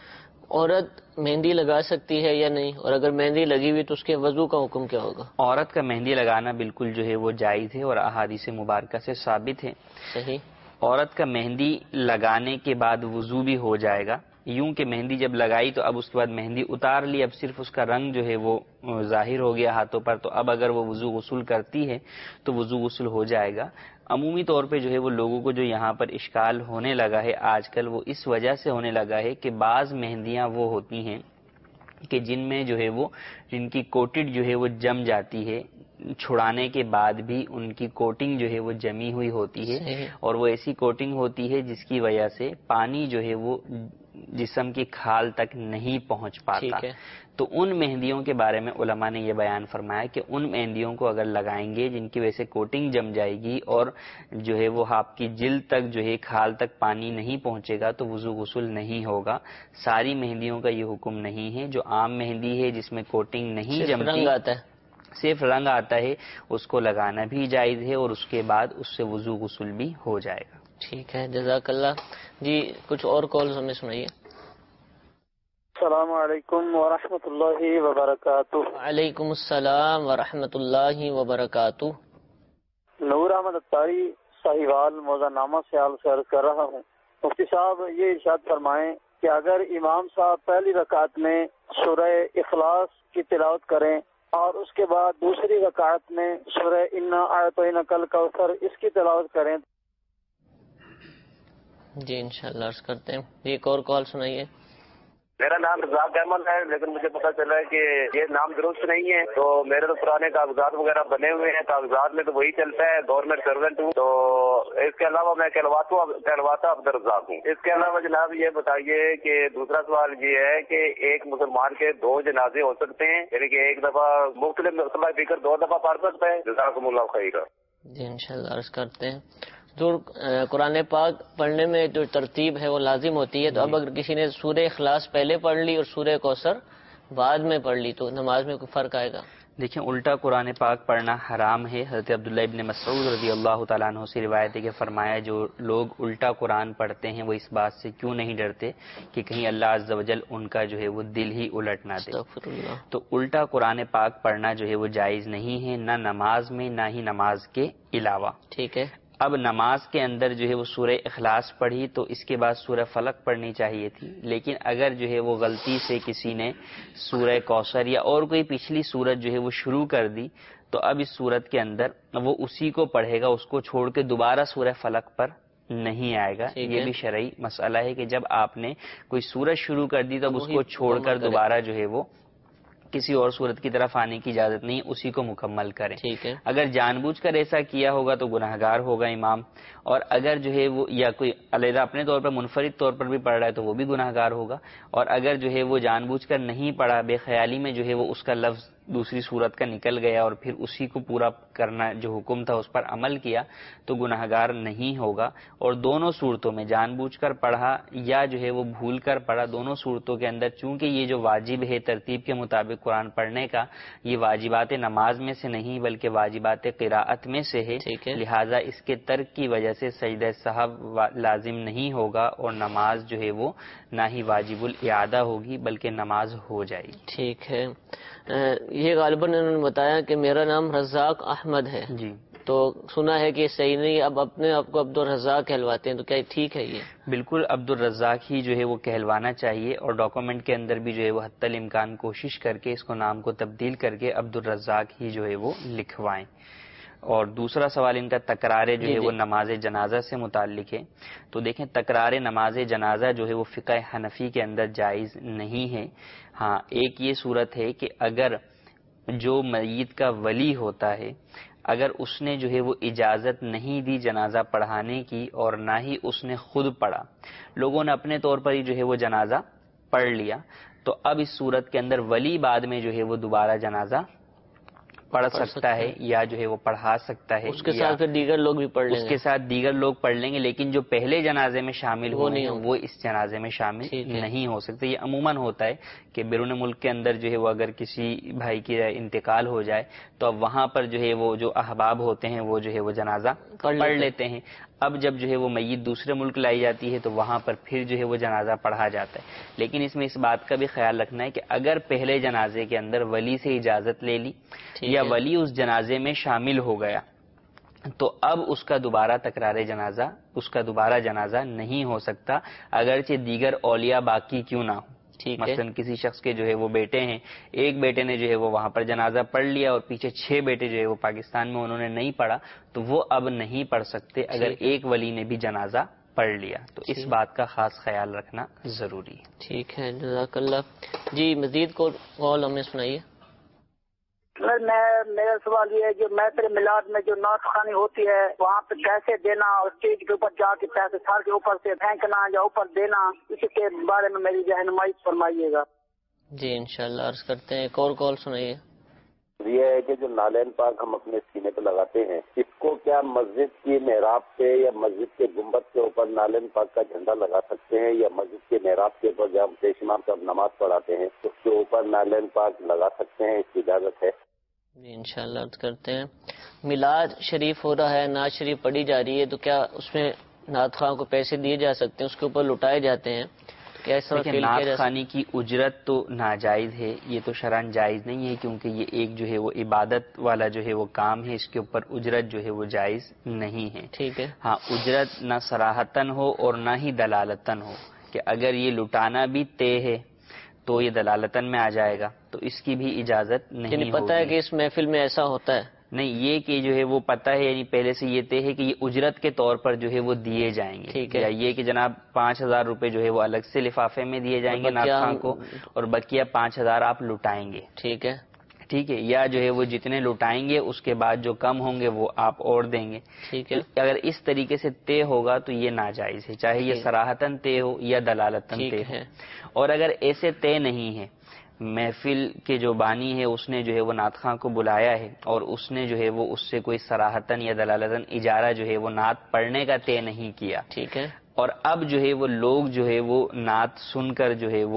عورت مہندی لگا سکتی ہے یا نہیں، اور اگر مہندی لگی ہوئی تو اس کے وضو کا حکم کیا ہوگا؟ عورت کا مہندی لگانا بالکل جو ہے وہ جائز ہے اور احادیث مبارکہ سے ثابت ہے۔ صحیح۔ عورت کا مہندی لگانے کے بعد وضو بھی ہو جائے گا، یوں کہ مہندی جب لگائی تو اب اس کے بعد مہندی اتار لی، اب صرف اس کا رنگ جو ہے وہ ظاہر ہو گیا ہاتھوں پر، تو اب اگر وہ وضو غسل کرتی ہے تو وضو غسل ہو جائے گا۔ عمومی طور پہ جو ہے وہ لوگوں کو جو یہاں پر اشکال ہونے لگا ہے آج کل، وہ اس وجہ سے ہونے لگا ہے کہ بعض مہندیاں وہ ہوتی ہیں کہ جن میں جو ہے وہ جن کی کوٹڈ جو ہے وہ جم جاتی ہے، چھڑانے کے بعد بھی ان کی کوٹنگ جو ہے وہ جمی ہوئی ہوتی ہے، اور وہ ایسی کوٹنگ ہوتی ہے جس کی وجہ سے پانی جو ہے وہ جسم کی کھال تک نہیں پہنچ پاتا۔ تو ان مہندیوں کے بارے میں علماء نے یہ بیان فرمایا کہ ان مہندیوں کو اگر لگائیں گے جن کی وجہ سے کوٹنگ جم جائے گی اور جو ہے وہ آپ کی جلد تک جو ہے کھال تک پانی نہیں پہنچے گا تو وضو غسل نہیں ہوگا۔ ساری مہندیوں کا یہ حکم نہیں ہے، جو عام مہندی ہے جس میں کوٹنگ نہیں جمتی، صرف رنگ آتا ہے، اس کو لگانا بھی جائز ہے اور اس کے بعد اس سے وضو غسل بھی ہو جائے گا۔ ٹھیک ہے، جزاک اللہ۔ جی کچھ اور کالز ہمیں سنائیے۔ السلام علیکم ورحمۃ اللہ وبرکاتہ۔ وعلیکم السلام ورحمۃ اللہ وبرکاتہ۔ نور احمد اتاری صاحبال موضع نامہ سے عرض کر رہا ہوں۔ مفتی صاحب یہ ارشاد فرمائیں کہ اگر امام صاحب پہلی رکعت میں سورہ اخلاص کی تلاوت کریں اور اس کے بعد دوسری رکعت میں سورہ انا اعطیناک الکوثر اس کی تلاوت کریں۔ جی انشاءاللہ عرض کرتے ہیں۔ ایک اور کال سنائیے۔ میرا نام رزاق احمد ہے، لیکن مجھے پتا چلا ہے کہ یہ نام درست نہیں ہے، تو میرے تو پرانے کاغذات وغیرہ بنے ہوئے ہیں، کاغذات میں تو وہی چلتا ہے، گورنمنٹ سروینٹ ہوں، تو اس کے علاوہ میں کہلواتا عبدالرزاق ہوں۔ اس کے علاوہ جناب یہ بتائیے کہ دوسرا سوال یہ ہے کہ ایک مسلمان کے 2 جنازے ہو سکتے ہیں، یعنی کہ ایک دفعہ مختلف مسئلہ فکر 2 دفعہ پڑھ سکتا ہے؟ جزاکم اللہ خیر۔ جی انشاءاللہ عرض کرتے ہیں۔ جو قرآن پاک پڑھنے میں جو ترتیب ہے وہ لازم ہوتی ہے، تو اب اگر کسی نے سورہ اخلاص پہلے پڑھ لی اور سورہ کوثر بعد میں پڑھ لی تو نماز میں کوئی فرق آئے گا؟ دیکھیں، الٹا قرآن پاک پڑھنا حرام ہے۔ حضرت عبداللہ ابن مسعود رضی اللہ تعالیٰ عنہ سے روایت ہے کہ فرمایا جو لوگ الٹا قرآن پڑھتے ہیں وہ اس بات سے کیوں نہیں ڈرتے کہ کہیں اللہ عز و جل ان کا جو ہے وہ دل ہی الٹ نہ دے۔ استغفر اللہ۔ تو الٹا قرآن پاک پڑھنا جو ہے وہ جائز نہیں ہے، نہ نماز میں نہ ہی نماز کے علاوہ۔ ٹھیک ہے۔ اب نماز کے اندر جو ہے وہ سورہ اخلاص پڑھی تو اس کے بعد سورہ فلق پڑھنی چاہیے تھی، لیکن اگر جو ہے وہ غلطی سے کسی نے سورہ کوثر یا اور کوئی پچھلی سورت جو ہے وہ شروع کر دی تو اب اس سورت کے اندر وہ اسی کو پڑھے گا، اس کو چھوڑ کے دوبارہ سورہ فلق پر نہیں آئے گا۔ یہ بھی شرعی مسئلہ ہے کہ جب آپ نے کوئی سورت شروع کر دی تو اس کو چھوڑ کر دوبارہ جو ہے وہ کسی اور صورت کی طرف آنے کی اجازت نہیں، اسی کو مکمل کریں۔ ٹھیک ہے۔ اگر جان بوجھ کر ایسا کیا ہوگا تو گناہگار ہوگا امام، اور اگر جو ہے وہ یا کوئی علیحدہ اپنے طور پر منفرد طور پر بھی پڑھ رہا ہے تو وہ بھی گناہگار ہوگا، اور اگر جو ہے وہ جان بوجھ کر نہیں پڑھا، بے خیالی میں جو ہے وہ اس کا لفظ دوسری صورت کا نکل گیا اور پھر اسی کو پورا کرنا جو حکم تھا اس پر عمل کیا تو گناہگار نہیں ہوگا۔ اور دونوں صورتوں میں جان بوجھ کر پڑھا یا جو ہے وہ بھول کر پڑھا، دونوں صورتوں کے اندر چونکہ یہ جو واجب ہے ترتیب کے مطابق قرآن پڑھنے کا، یہ واجبات نماز میں سے نہیں بلکہ واجبات قراءت میں سے ہے، لہٰذا اس کے ترک کی وجہ سے سجدہ سہو لازم نہیں ہوگا اور نماز جو ہے وہ نہ ہی واجب الاعادہ ہوگی بلکہ نماز ہو جائے گی۔ ٹھیک ہے۔ یہ غالباً انہوں نے بتایا کہ میرا نام رزاق احمد ہے، جی تو سنا ہے کہ یہ صحیح نہیں، اب اپنے آپ کو عبدالرزاق کہلواتے ہیں، تو کیا ٹھیک ہے یہ؟ بالکل عبدالرزاق ہی جو ہے وہ کہلوانا چاہیے، اور ڈاکومنٹ کے اندر بھی جو ہے وہ حتی الامکان کوشش کر کے اس کو نام کو تبدیل کر کے عبدالرزاق ہی جو ہے وہ لکھوائیں۔ اور دوسرا سوال ان کا تکرار جو ہے وہ نماز جنازہ سے متعلق ہے، تو دیکھیں تکرار نماز جنازہ جو ہے وہ فقہ حنفی کے اندر جائز نہیں ہے۔ ہاں ایک یہ صورت ہے کہ اگر جو میت کا ولی ہوتا ہے اگر اس نے جو ہے وہ اجازت نہیں دی جنازہ پڑھانے کی اور نہ ہی اس نے خود پڑھا، لوگوں نے اپنے طور پر ہی جو ہے وہ جنازہ پڑھ لیا، تو اب اس صورت کے اندر ولی بعد میں جو ہے وہ دوبارہ جنازہ پڑھ سکتا ہے یا جو ہے وہ پڑھا سکتا ہے، اس کے ساتھ پھر دیگر لوگ بھی پڑھ لیں گے، اس کے ساتھ دیگر لوگ پڑھ لیں گے، لیکن جو پہلے جنازے میں شامل ہوئے ہیں وہ اس جنازے میں شامل نہیں ہو سکتے۔ یہ عموماً ہوتا ہے کہ بیرون ملک کے اندر جو ہے وہ اگر کسی بھائی کی انتقال ہو جائے تو اب وہاں پر جو ہے وہ جو احباب ہوتے ہیں وہ جو ہے وہ جنازہ پڑھ لیتے ہیں، اب جب جو ہے وہ میت دوسرے ملک لائی جاتی ہے تو وہاں پر پھر جو ہے وہ جنازہ پڑھا جاتا ہے، لیکن اس میں اس بات کا بھی خیال رکھنا ہے کہ اگر پہلے جنازے کے اندر ولی سے اجازت لے لی یا ولی اس جنازے میں شامل ہو گیا تو اب اس کا دوبارہ تکرار جنازہ، اس کا دوبارہ جنازہ نہیں ہو سکتا، اگرچہ دیگر اولیاء باقی کیوں نہ ہو۔ مثلا کسی شخص کے جو ہے وہ بیٹے ہیں، ایک بیٹے نے جو ہے وہ وہاں پر جنازہ پڑھ لیا اور پیچھے 6 بیٹے جو ہے وہ پاکستان میں انہوں نے نہیں پڑھا تو وہ اب نہیں پڑھ سکتے اگر ایک ولی نے بھی جنازہ پڑھ لیا، تو اس بات کا خاص خیال رکھنا ضروری ہے۔ ٹھیک ہے، جزاک اللہ۔ جی مزید کو قول ہمیں سنائیے۔ میرا سوال یہ ہے کہ محفل میلاد میں جو نعت خوانی ہوتی ہے وہاں پہ کیسے دینا اور اسٹیج کے اوپر جا کے پیسے سر کے اوپر سے پھینکنا یا اوپر دینا، اس کے بارے میں میری رہنمائی فرمائیے گا۔ جی انشاءاللہ عرض کرتے ہیں، ایک اور کال سنائیے۔ یہ ہے کہ جو نالین پاک ہم اپنے سینے پہ لگاتے ہیں، اس کو کیا مسجد کی محراب پہ یا مسجد کے گنبد کے اوپر نالین پاک کا جھنڈا لگا سکتے ہیں، یا مسجد کے محراب کے اوپر جب پیش امام صاحب نماز پڑھاتے ہیں اس کے اوپر نالین پاک لگا سکتے ہیں، اس کی اجازت ہے؟ جی انشاءاللہ عرض کرتے ہیں، میلاد شریف ہو رہا ہے، نعت شریف پڑھی جا رہی ہے، تو کیا اس میں نعت خواہ کو پیسے دیے جا سکتے ہیں، اس کے اوپر لٹائے جاتے ہیں، تو یا اس طرح دیکھیں فیل نعت کیا جا خوانی کی اجرت تو ناجائز ہے، یہ تو شرعاً جائز نہیں ہے، کیونکہ یہ ایک جو ہے وہ عبادت والا جو ہے وہ کام ہے، اس کے اوپر اجرت جو ہے وہ جائز نہیں ہے۔ ٹھیک ہے، ہاں اجرت نہ صراحتاً ہو اور نہ ہی دلالتاً ہو، کہ اگر یہ لٹانا بھی طے ہے تو یہ دلالتاً میں آ جائے گا، تو اس کی بھی اجازت نہیں یعنی پتہ ہے ہوگی۔ کہ اس محفل میں ایسا ہوتا ہے، نہیں، یہ کہ جو ہے وہ پتہ ہے، یعنی پہلے سے یہ طے ہے کہ یہ اجرت کے طور پر جو ہے وہ دیے جائیں گے، ٹھیک ہے، یا یہ کہ جناب 5,000 روپے جو ہے وہ الگ سے لفافے میں دیے جائیں گے نعت خواں کو، اور بقیہ 5,000 آپ لٹائیں گے، ٹھیک ہے، ٹھیک ہے، یا جو ہے وہ جتنے لٹائیں گے اس کے بعد جو کم ہوں گے وہ آپ اور دیں گے۔ ٹھیک ہے، اگر اس طریقے سے طے ہوگا تو یہ ناجائز ہے، چاہے یہ ٹھیک، صراحتاً طے ہو یا دلالتاً ٹھیک طے ہو۔ ہے، اور اگر ایسے طے نہیں ہے، محفل کے جو بانی ہے اس نے جو ہے وہ نعت خواں کو بلایا ہے اور اس نے جو ہے وہ اس سے کوئی صراحتاً یا دلالتاً اجارہ جو ہے وہ نعت پڑھنے کا طے نہیں کیا، ٹھیک ہے، اور اب جو ہے وہ لوگ جو ہے وہ نعت سن کر جو ہے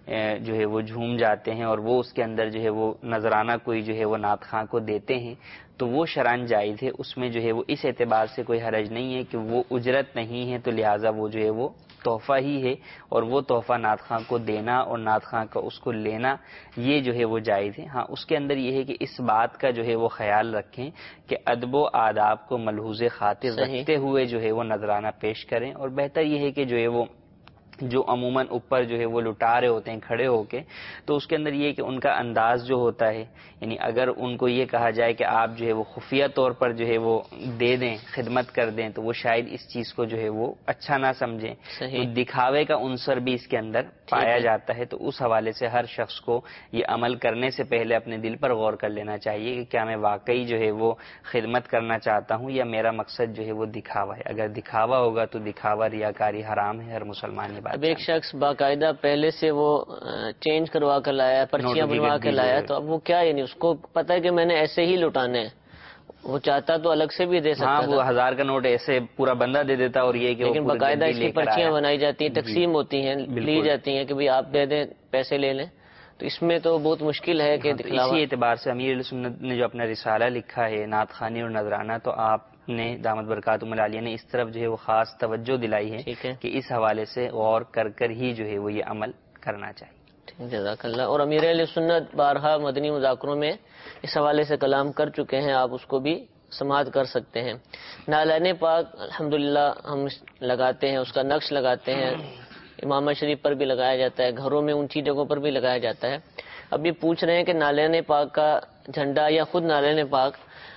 وہ جھوم جاتے ہیں اور وہ اس کے اندر جو ہے وہ نذرانہ کوئی جو ہے وہ نعت خواں کو دیتے ہیں، تو وہ شرعاً جائز ہے، اس میں جو ہے وہ اس اعتبار سے کوئی حرج نہیں ہے کہ وہ اجرت نہیں ہے، تو لہٰذا وہ جو ہے وہ تحفہ ہی ہے، اور وہ تحفہ نعت خواں کو دینا اور نعت خواں کا اس کو لینا یہ جو ہے وہ جائز ہے۔ ہاں اس کے اندر یہ ہے کہ اس بات کا جو ہے وہ خیال رکھیں کہ ادب و آداب کو ملحوظ خاطر صحیح، رکھتے ہوئے جو ہے وہ نذرانہ پیش کریں، اور بہتر یہ ہے کہ جو ہے وہ جو عموماً اوپر جو ہے وہ لٹا رہے ہوتے ہیں کھڑے ہو کے، تو اس کے اندر یہ ہے کہ ان کا انداز جو ہوتا ہے، یعنی اگر ان کو یہ کہا جائے کہ آپ جو ہے وہ خفیہ طور پر جو ہے وہ دے دیں، خدمت کر دیں، تو وہ شاید اس چیز کو جو ہے وہ اچھا نہ سمجھیں، تو صحیح، دکھاوے کا عنصر بھی اس کے اندر پایا جاتا ہے، تو اس حوالے سے ہر شخص کو یہ عمل کرنے سے پہلے اپنے دل پر غور کر لینا چاہیے کہ کیا میں واقعی جو ہے وہ خدمت کرنا چاہتا ہوں یا میرا مقصد جو ہے وہ دکھاوا ہے۔ اگر دکھاوا ہوگا تو دکھاوا ریاکاری حرام ہے، ہر مسلمان یہ بات اب ایک شخص باقاعدہ پہلے سے وہ چینج کروا کر لایا، پرچیاں بنوا کے لایا، تو اب وہ کیا، یعنی اس کو پتہ ہے کہ میں نے ایسے ہی لٹانے ہیں، وہ چاہتا تو الگ سے بھی دے سکتا ہاں، تھا، وہ 1000 کا نوٹ ایسے پورا بندہ دے دیتا، اور یہ کہ وہ لیکن پورا باقاعدہ گڈی اس لے کی کر پرچیاں آیا۔ بنائی جاتی ہیں، تقسیم ہوتی ہیں، لی بالکل۔ جاتی ہیں کہ بھئی آپ دے دیں، پیسے لے لیں، تو اس میں تو بہت مشکل ہے کہ ہاں، تو دکھلاوا۔ اسی اعتبار سے امیر علیہ سنت نے جو اپنا رسالہ لکھا ہے نعت خوانی اور نذرانہ، تو آپ نے دامت برکاتہم العالیہ نے اس طرف جو ہے وہ خاص توجہ دلائی ہے ٹھیک ہے، کہ اس حوالے سے غور کر ہی جو ہے وہ یہ عمل کرنا چاہیے۔ جزاک اللہ۔ اور امیر علیہ سنت بارہا مدنی مذاکروں میں اس حوالے سے کلام کر چکے ہیں، آپ اس کو بھی سماعت کر سکتے ہیں۔ نالین پاک الحمدللہ ہم لگاتے ہیں، اس کا نقش لگاتے ہیں، امامہ شریف پر بھی لگایا جاتا ہے، گھروں میں اونچی جگہوں پر بھی لگایا جاتا ہے۔ اب یہ پوچھ رہے ہیں کہ نالین پاک کا جھنڈا یا خود نالین پاک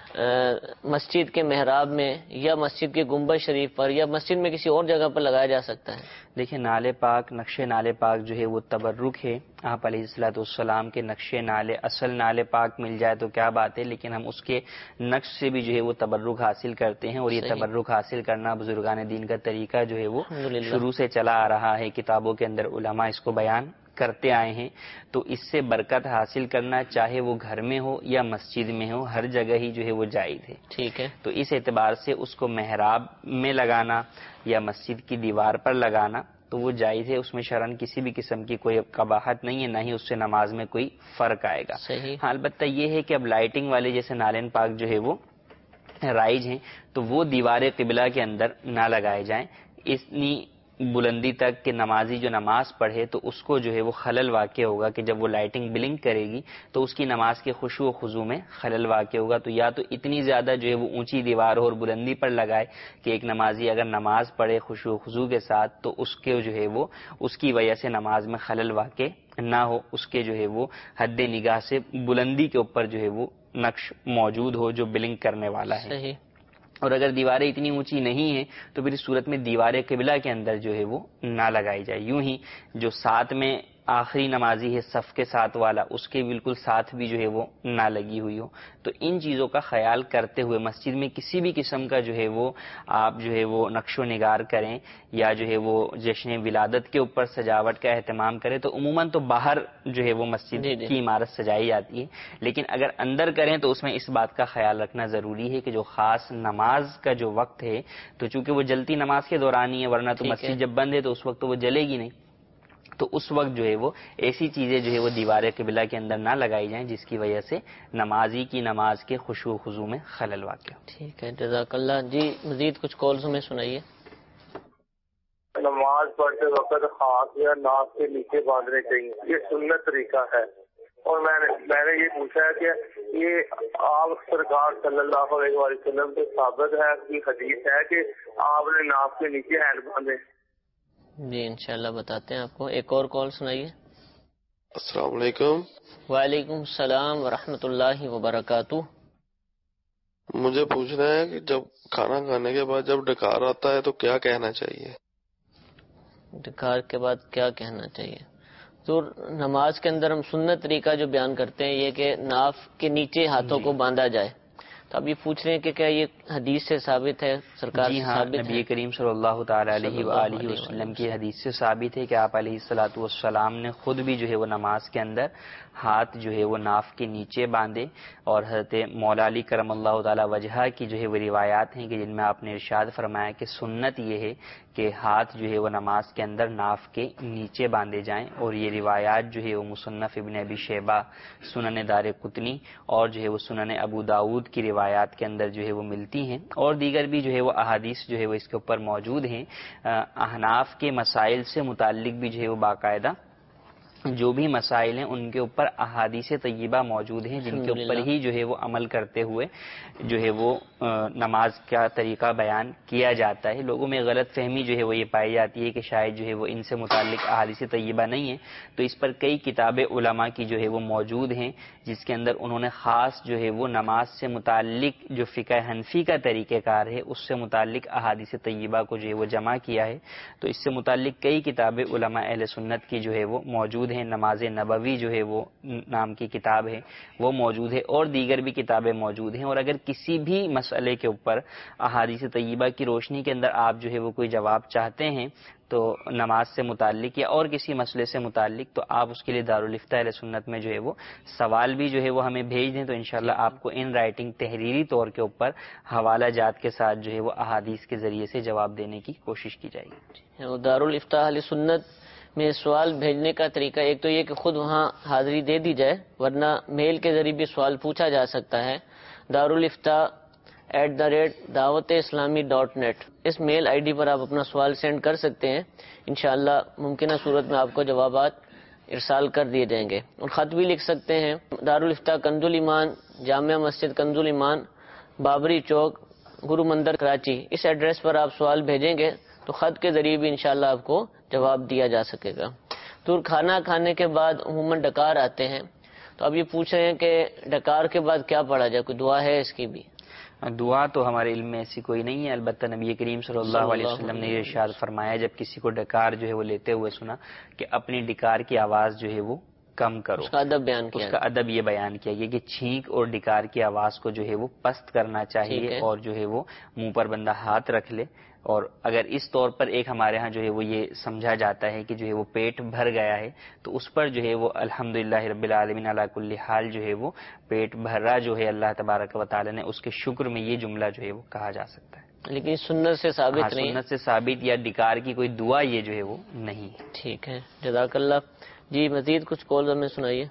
مسجد کے محراب میں یا مسجد کے گنبد شریف پر یا مسجد میں کسی اور جگہ پر لگایا جا سکتا ہے؟ دیکھیں نالے پاک، نقش نالے پاک جو ہے وہ تبرک ہے، آپ علیہ الصلوۃ والسلام کے نقش نالے، اصل نالے پاک مل جائے تو کیا بات ہے، لیکن ہم اس کے نقش سے بھی جو ہے وہ تبرک حاصل کرتے ہیں، اور یہ صحیح، تبرک حاصل کرنا بزرگان دین کا طریقہ جو ہے وہ الحمدللہ، شروع سے چلا آ رہا ہے، کتابوں کے اندر علماء اس کو بیان کرتے آئے ہیں، تو اس سے برکت حاصل کرنا چاہے وہ گھر میں ہو یا مسجد میں ہو، ہر جگہ ہی جو ہے وہ جائز ہے۔ ٹھیک ہے، تو اس اعتبار سے اس کو محراب میں لگانا یا مسجد کی دیوار پر لگانا تو وہ جائز ہے، اس میں شرعاً کسی بھی قسم کی کوئی قباحت نہیں ہے، نہ ہی اس سے نماز میں کوئی فرق آئے گا۔ صحیح، ہاں البتہ یہ ہے کہ اب لائٹنگ والے جیسے نالین پاک جو ہے وہ رائج ہیں، تو وہ دیوار قبلہ کے اندر نہ لگائے جائیں اتنی بلندی تک کہ نمازی جو نماز پڑھے تو اس کو جو ہے وہ خلل واقع ہوگا کہ جب وہ لائٹنگ بلنک کرے گی تو اس کی نماز کے خشوع و خضوع میں خلل واقع ہوگا، تو یا تو اتنی زیادہ جو ہے وہ اونچی دیوار ہو اور بلندی پر لگائے کہ ایک نمازی اگر نماز پڑھے خشوع و خضوع کے ساتھ تو اس کے جو ہے وہ اس کی وجہ سے نماز میں خلل واقع نہ ہو، اس کے جو ہے وہ حد نگاہ سے بلندی کے اوپر جو ہے وہ نقش موجود ہو جو بلنک کرنے والا ہے۔ صحیح، اور اگر دیواریں اتنی اونچی نہیں ہیں تو پھر اس صورت میں دیوار قبلہ کے اندر جو ہے وہ نہ لگائی جائے۔ یوں ہی جو ساتھ میں آخری نمازی ہے صف کے ساتھ والا، اس کے بالکل ساتھ بھی جو ہے وہ نہ لگی ہوئی ہو، تو ان چیزوں کا خیال کرتے ہوئے مسجد میں کسی بھی قسم کا جو ہے وہ آپ جو ہے وہ نقش و نگار کریں یا جو ہے وہ جشن ولادت کے اوپر سجاوٹ کا اہتمام کریں تو عموماً تو باہر جو ہے وہ مسجد کی عمارت سجائی جاتی ہے، لیکن اگر اندر کریں تو اس میں اس بات کا خیال رکھنا ضروری ہے کہ جو خاص نماز کا جو وقت ہے تو چونکہ وہ جلتی نماز کے دوران ہی ہے، ورنہ تو مسجد جب بند ہے تو اس وقت تو وہ جلے گی نہیں، تو اس وقت جو ہے وہ ایسی چیزیں جو ہے وہ دیوار قبلہ کے اندر نہ لگائی جائیں جس کی وجہ سے نمازی کی نماز کے خشوع و خضوع میں خلل واقع ہو۔ ٹھیک ہے، جزاک اللہ۔ جی مزید کچھ کالز ہمیں سنائیے۔ نماز پڑھتے وقت ہاتھ یا ناک کے نیچے باندھنے چاہیے، یہ سنت طریقہ ہے۔ اور میں نے یہ پوچھا ہے کہ یہ آپ سرکار صلی اللہ علیہ وسلم سے ثابت ہے کہ حدیث ہے کہ آپ نے ناک کے نیچے ہینڈ باندھے؟ جی انشاءاللہ بتاتے ہیں آپ کو۔ ایک اور کال سنائیے۔ السلام علیکم۔ وعلیکم السلام ورحمۃ اللہ وبرکاتہ۔ مجھے پوچھنا ہے کہ جب کھانا کھانے کے بعد جب ڈکار آتا ہے تو کیا کہنا چاہیے؟ ڈکار کے بعد کیا کہنا چاہیے؟ تو نماز کے اندر ہم سنت طریقہ جو بیان کرتے ہیں یہ کہ ناف کے نیچے ہاتھوں کو باندھا جائے۔ تو اب یہ پوچھ رہے ہیں کہ کیا یہ حدیث سے ثابت ہے؟ سرکار جی ہاں، نبی کریم صلی اللہ تعالی علیہ وآلہ وسلم کی حدیث سے ثابت ہے کہ آپ علیہ الصلوۃ والسلام نے خود بھی جو ہے وہ نماز کے اندر ہاتھ جو ہے وہ ناف کے نیچے باندھے، اور حضرت مولا علی کرم اللہ تعالی وجہہ کی جو ہے وہ روایات ہیں کہ جن میں آپ نے ارشاد فرمایا کہ سنت یہ ہے کہ ہاتھ جو ہے وہ نماز کے اندر ناف کے نیچے باندھے جائیں، اور یہ روایات جو ہے وہ مصنف ابن ابی شیبہ، سنن دارقطنی اور جو ہے وہ سنن ابو داود کی روایات کے اندر جو ہے وہ ملتی ہیں، اور دیگر بھی جو ہے وہ احادیث جو ہے وہ اس کے اوپر موجود ہیں۔ احناف کے مسائل سے متعلق بھی جو ہے وہ باقاعدہ جو بھی مسائل ہیں ان کے اوپر احادیث طیبہ موجود ہیں جن کے اوپر ہی جو ہے وہ عمل کرتے ہوئے جو ہے وہ نماز کا طریقہ بیان کیا جاتا ہے۔ لوگوں میں غلط فہمی جو ہے وہ یہ پائی جاتی ہے کہ شاید جو ہے وہ ان سے متعلق احادیث طیبہ نہیں ہے، تو اس پر کئی کتابیں علماء کی جو ہے وہ موجود ہیں جس کے اندر انہوں نے خاص جو ہے وہ نماز سے متعلق جو فقہ حنفی کا طریقہ کار ہے اس سے متعلق احادیث طیبہ کو جو ہے وہ جمع کیا ہے۔ تو اس سے متعلق کئی کتابیں علماء اہل سنت کی جو ہے وہ موجود ہیں۔ نماز نبوی جو ہے وہ نام کی کتاب ہے وہ موجود ہے، اور دیگر بھی کتابیں موجود ہیں۔ اور اگر کسی بھی مسئلے کے اوپر احادیث طیبہ کی روشنی کے اندر آپ جو ہے وہ کوئی جواب چاہتے ہیں تو نماز سے متعلق یا اور کسی مسئلے سے متعلق، تو آپ اس کے لیے دارالفتہ اہل سنت میں جو ہے وہ سوال بھی جو ہے وہ ہمیں بھیج دیں، تو انشاءاللہ آپ کو ان رائٹنگ تحریری طور کے اوپر حوالہ جات کے ساتھ جو ہے وہ احادیث کے ذریعے سے جواب دینے کی کوشش کی جائے گی۔ دارالفتہ اہل سنت میں سوال بھیجنے کا طریقہ ایک تو یہ کہ خود وہاں حاضری دے دی جائے، ورنہ میل کے ذریعے بھی سوال پوچھا جا سکتا ہے۔ darulifta@dawat-islami.net us mile I D پر آپ اپنا سوال سینڈ کر سکتے ہیں، انشاءاللہ ممکنہ صورت میں آپ کو جوابات ارسال کر دیے جائیں گے۔ اور خط بھی لکھ سکتے ہیں، دارالفتہ کنز الایمان، جامع مسجد کنز الایمان، بابری چوک، گرو مندر کراچی، اس ایڈریس پر آپ سوال بھیجیں گے تو خط کے ذریعے بھی انشاءاللہ آپ کو جواب دیا جا سکے گا۔ تو کھانا کھانے کے بعد عموماً ڈکار آتے ہیں، تو اب یہ پوچھ رہے ہیں کہ ڈکار کے بعد کیا پڑھا جائے، کوئی دعا ہے اس کی بھی؟ دعا تو ہمارے علم میں ایسی کوئی نہیں ہے، البتہ نبی کریم صلی اللہ علیہ وسلم نے یہ ارشاد فرمایا جب کسی کو ڈکار جو ہے وہ لیتے ہوئے سنا کہ اپنی ڈکار کی آواز جو ہے وہ کم کرو۔ اس کا ادب بیان کیا، اس کا ادب یہ بیان کیا گیا کہ چھینک اور ڈکار کی آواز کو جو ہے وہ پست کرنا چاہیے، اور جو ہے وہ منہ پر بندہ ہاتھ رکھ لے، اور اگر اس طور پر ایک ہمارے ہاں جو ہے وہ یہ سمجھا جاتا ہے کہ جو ہے وہ پیٹ بھر گیا ہے تو اس پر جو ہے وہ الحمدللہ رب العالمین علی کل حال جو ہے وہ پیٹ بھرا جو ہے اللہ تبارک و تعالی نے اس کے شکر میں یہ جملہ جو ہے وہ کہا جا سکتا ہے، لیکن سنت سے ثابت نہیں، سنت سے ثابت یا ڈکار کی کوئی دعا یہ جو ہے وہ نہیں ہے۔ ٹھیک ہے، جزاک اللہ۔ جی مزید کچھ کال ہمیں سنائیے۔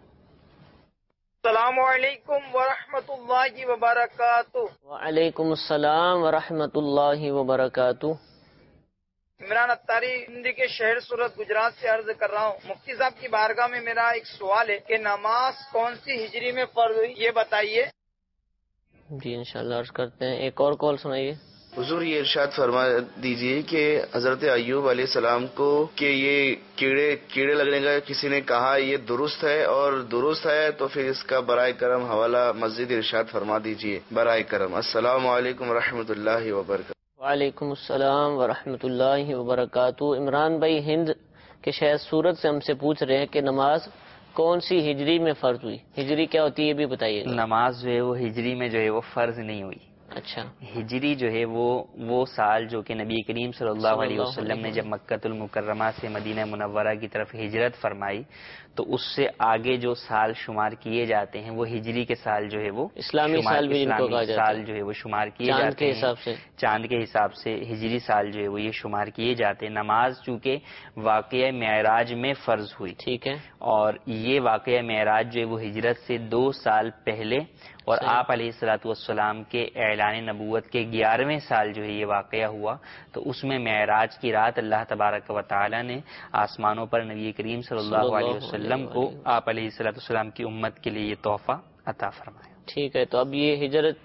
السلام علیکم ورحمۃ اللہ وبرکاتہ۔ وعلیکم السلام ورحمۃ اللہ وبرکاتہ۔ عمران اتاری ہندی کے شہر سورت گجرات سے عرض کر رہا ہوں، مفتی صاحب کی بارگاہ میں میرا ایک سوال ہے کہ نماز کون سی ہجری میں فرض ہوئی یہ بتائیے۔ جی انشاءاللہ عرض کرتے ہیں، ایک اور کال سنائیے۔ حضور یہ ارشاد فرما دیجئے کہ حضرت ایوب علیہ السلام کو کہ یہ کیڑے لگنے کا کسی نے کہا یہ درست ہے، اور درست ہے تو پھر اس کا برائے کرم حوالہ مسجد ارشاد فرما دیجئے برائے کرم۔ السلام علیکم ورحمۃ اللہ وبرکاتہ۔ وعلیکم السلام ورحمۃ اللہ وبرکاتہ۔ عمران بھائی ہند کے شہر سورت سے ہم سے پوچھ رہے ہیں کہ نماز کون سی ہجری میں فرض ہوئی؟ ہجری کیا ہوتی ہے یہ بھی بتائیے گا۔ نماز جو ہے وہ ہجری میں جو ہے وہ فرض نہیں ہوئی۔ اچھا، ہجری جو ہے وہ سال جو کہ نبی کریم صلی اللہ علیہ وسلم نے جب مکۃ المکرمہ سے مدینہ منورہ کی طرف ہجرت فرمائی تو اس سے آگے جو سال شمار کیے جاتے ہیں وہ ہجری کے سال جو ہے وہ اسلامی سال بھی جن کو کہا جاتا ہے، سال جو ہے وہ شمار کیے جاتے ہیں، چاند کے حساب سے ہجری سال جو ہے وہ یہ شمار کیے جاتے ہیں۔ نماز چونکہ واقعہ معراج میں فرض ہوئی، ٹھیک ہے، اور یہ واقعہ معراج جو ہے وہ ہجرت سے 2 سال پہلے اور آپ علیہ الصلوۃ والسلام کے اعلان اعلان نبوت کے 11ویں سال جو ہے یہ واقعہ ہوا، تو اس میں معراج کی رات اللہ تبارک و تعالی نے آسمانوں پر نبی کریم صلی اللہ علیہ وسلم کو آپ علیہ الصلوۃ والسلام کی امت کے لیے یہ تحفہ عطا فرمایا. ٹھیک ہے، تو اب یہ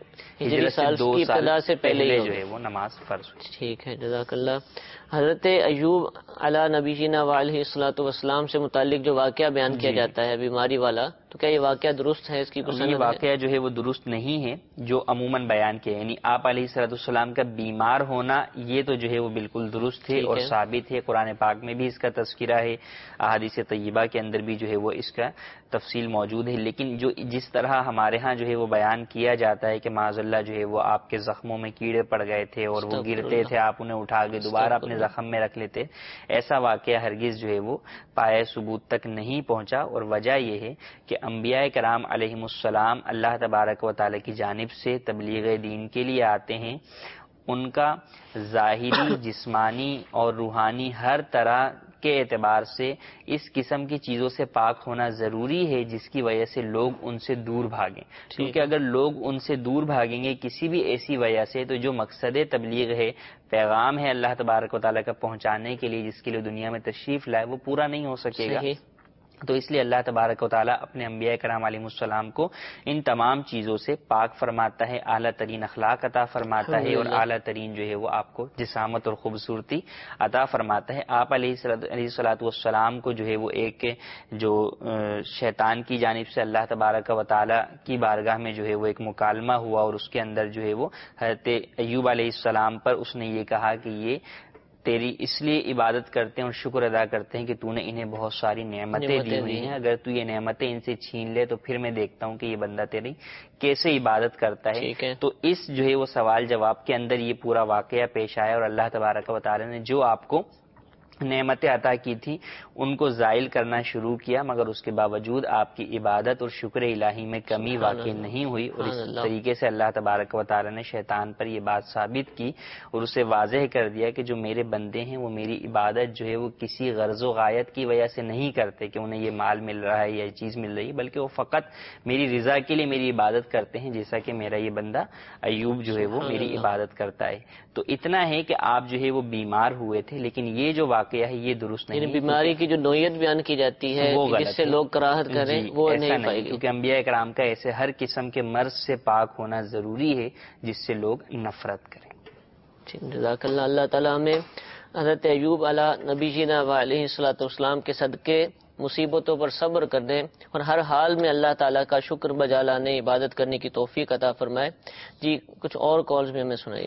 ہجری سال کی ابتدا سے پہلے جو ہے وہ نماز فرض ہوئی. ٹھیک ہے، جزاک اللہ. حضرت ایوب علی نبینا علیہ الصلوۃ والسلام سے متعلق جو واقعہ بیان کیا جاتا ہے بیماری والا، تو کیا یہ واقعہ درست ہے؟ اس کی یہ واقعہ جو ہے وہ درست نہیں ہے جو عموماً بیان کیا، یعنی آپ علیہ الصلوۃ والسلام کا بیمار ہونا یہ تو جو ہے وہ بالکل درست ہے اور ثابت ہے. قرآن پاک میں بھی اس کا تذکرہ ہے، احادیث طیبہ کے اندر بھی جو ہے وہ اس کا تفصیل موجود ہے. لیکن جس طرح ہمارے ہاں جو ہے وہ بیان کیا جاتا ہے کہ معاذ اللہ جو ہے وہ آپ کے زخموں میں کیڑے پڑ گئے تھے اور وہ گرتے تھے، آپ انہیں اٹھا کے دوبارہ اپنے زخم میں رکھ لیتے، ایسا واقعہ ہرگز جو ہے وہ پائے ثبوت تک نہیں پہنچا. اور وجہ یہ ہے کہ انبیاء کرام علیہم السلام اللہ تبارک و تعالی کی جانب سے تبلیغ دین کے لیے آتے ہیں. ان کا ظاہری، جسمانی اور روحانی ہر طرح کے اعتبار سے اس قسم کی چیزوں سے پاک ہونا ضروری ہے جس کی وجہ سے لوگ ان سے دور بھاگیں. کیونکہ اگر لوگ ان سے دور بھاگیں گے کسی بھی ایسی وجہ سے، تو جو مقصد تبلیغ ہے، پیغام ہے اللہ تبارک و تعالیٰ کا پہنچانے کے لیے جس کے لیے دنیا میں تشریف لائے، وہ پورا نہیں ہو سکے گا. تو اس لیے اللہ تبارک و تعالیٰ اپنے انبیاء کرام علیہ السلام کو ان تمام چیزوں سے پاک فرماتا ہے، اعلیٰ ترین اخلاق عطا فرماتا ہے اور اعلیٰ ترین جو ہے وہ آپ کو جسامت اور خوبصورتی عطا فرماتا ہے. آپ علیہ الصلوۃ والسلام کو جو ہے وہ ایک جو شیطان کی جانب سے اللہ تبارک و تعالیٰ کی بارگاہ میں جو ہے وہ ایک مکالمہ ہوا، اور اس کے اندر جو ہے وہ حضرت ایوب علیہ السلام پر اس نے یہ کہا کہ یہ تیری اس لیے عبادت کرتے ہیں اور شکر ادا کرتے ہیں کہ تو نے انہیں بہت ساری نعمتیں دی ہوئی ہیں، اگر تو یہ نعمتیں ان سے چھین لے تو پھر میں دیکھتا ہوں کہ یہ بندہ تیری کیسے عبادت کرتا ہے. تو اس جو ہے وہ سوال جواب کے اندر یہ پورا واقعہ پیش آیا، اور اللہ تبارک و تعالی نے جو آپ کو نعمتیں عطا کی تھی ان کو زائل کرنا شروع کیا، مگر اس کے باوجود آپ کی عبادت اور شکر الہی میں کمی واقع نہیں ہوئی. اور اس طریقے سے اللہ تبارک و تعالی نے شیطان پر یہ بات ثابت کی اور اسے واضح کر دیا کہ جو میرے بندے ہیں وہ میری عبادت جو ہے وہ کسی غرض و غایت کی وجہ سے نہیں کرتے کہ انہیں یہ مال مل رہا ہے یا یہ چیز مل رہی ہے، بلکہ وہ فقط میری رضا کے لیے میری عبادت کرتے ہیں، جیسا کہ میرا یہ بندہ ایوب جو ہے وہ میری عبادت کرتا ہے. تو اتنا ہے کہ آپ جو ہے وہ بیمار ہوئے تھے، لیکن یہ جو واقعہ ہے یہ درست نہیں. بیماری کی جو نوعیت بیان کی جاتی ہے جس سے لوگ کراہت کریں وہ نہیں پائے گی، کیونکہ انبیاء کرام کا ایسے ہر قسم کے مرض سے پاک ہونا ضروری ہے جس سے لوگ نفرت کریں. جزاک اللہ. اللہ تعالیٰ ہمیں حضرت ایوب علی نبی جینا علیہ الصلوۃ والسلام کے صدقے مصیبتوں پر صبر کرنے اور ہر حال میں اللہ تعالیٰ کا شکر بجا لانے، عبادت کرنے کی توفیق عطا فرمائے. جی کچھ اور کالز بھی ہمیں سنائیے.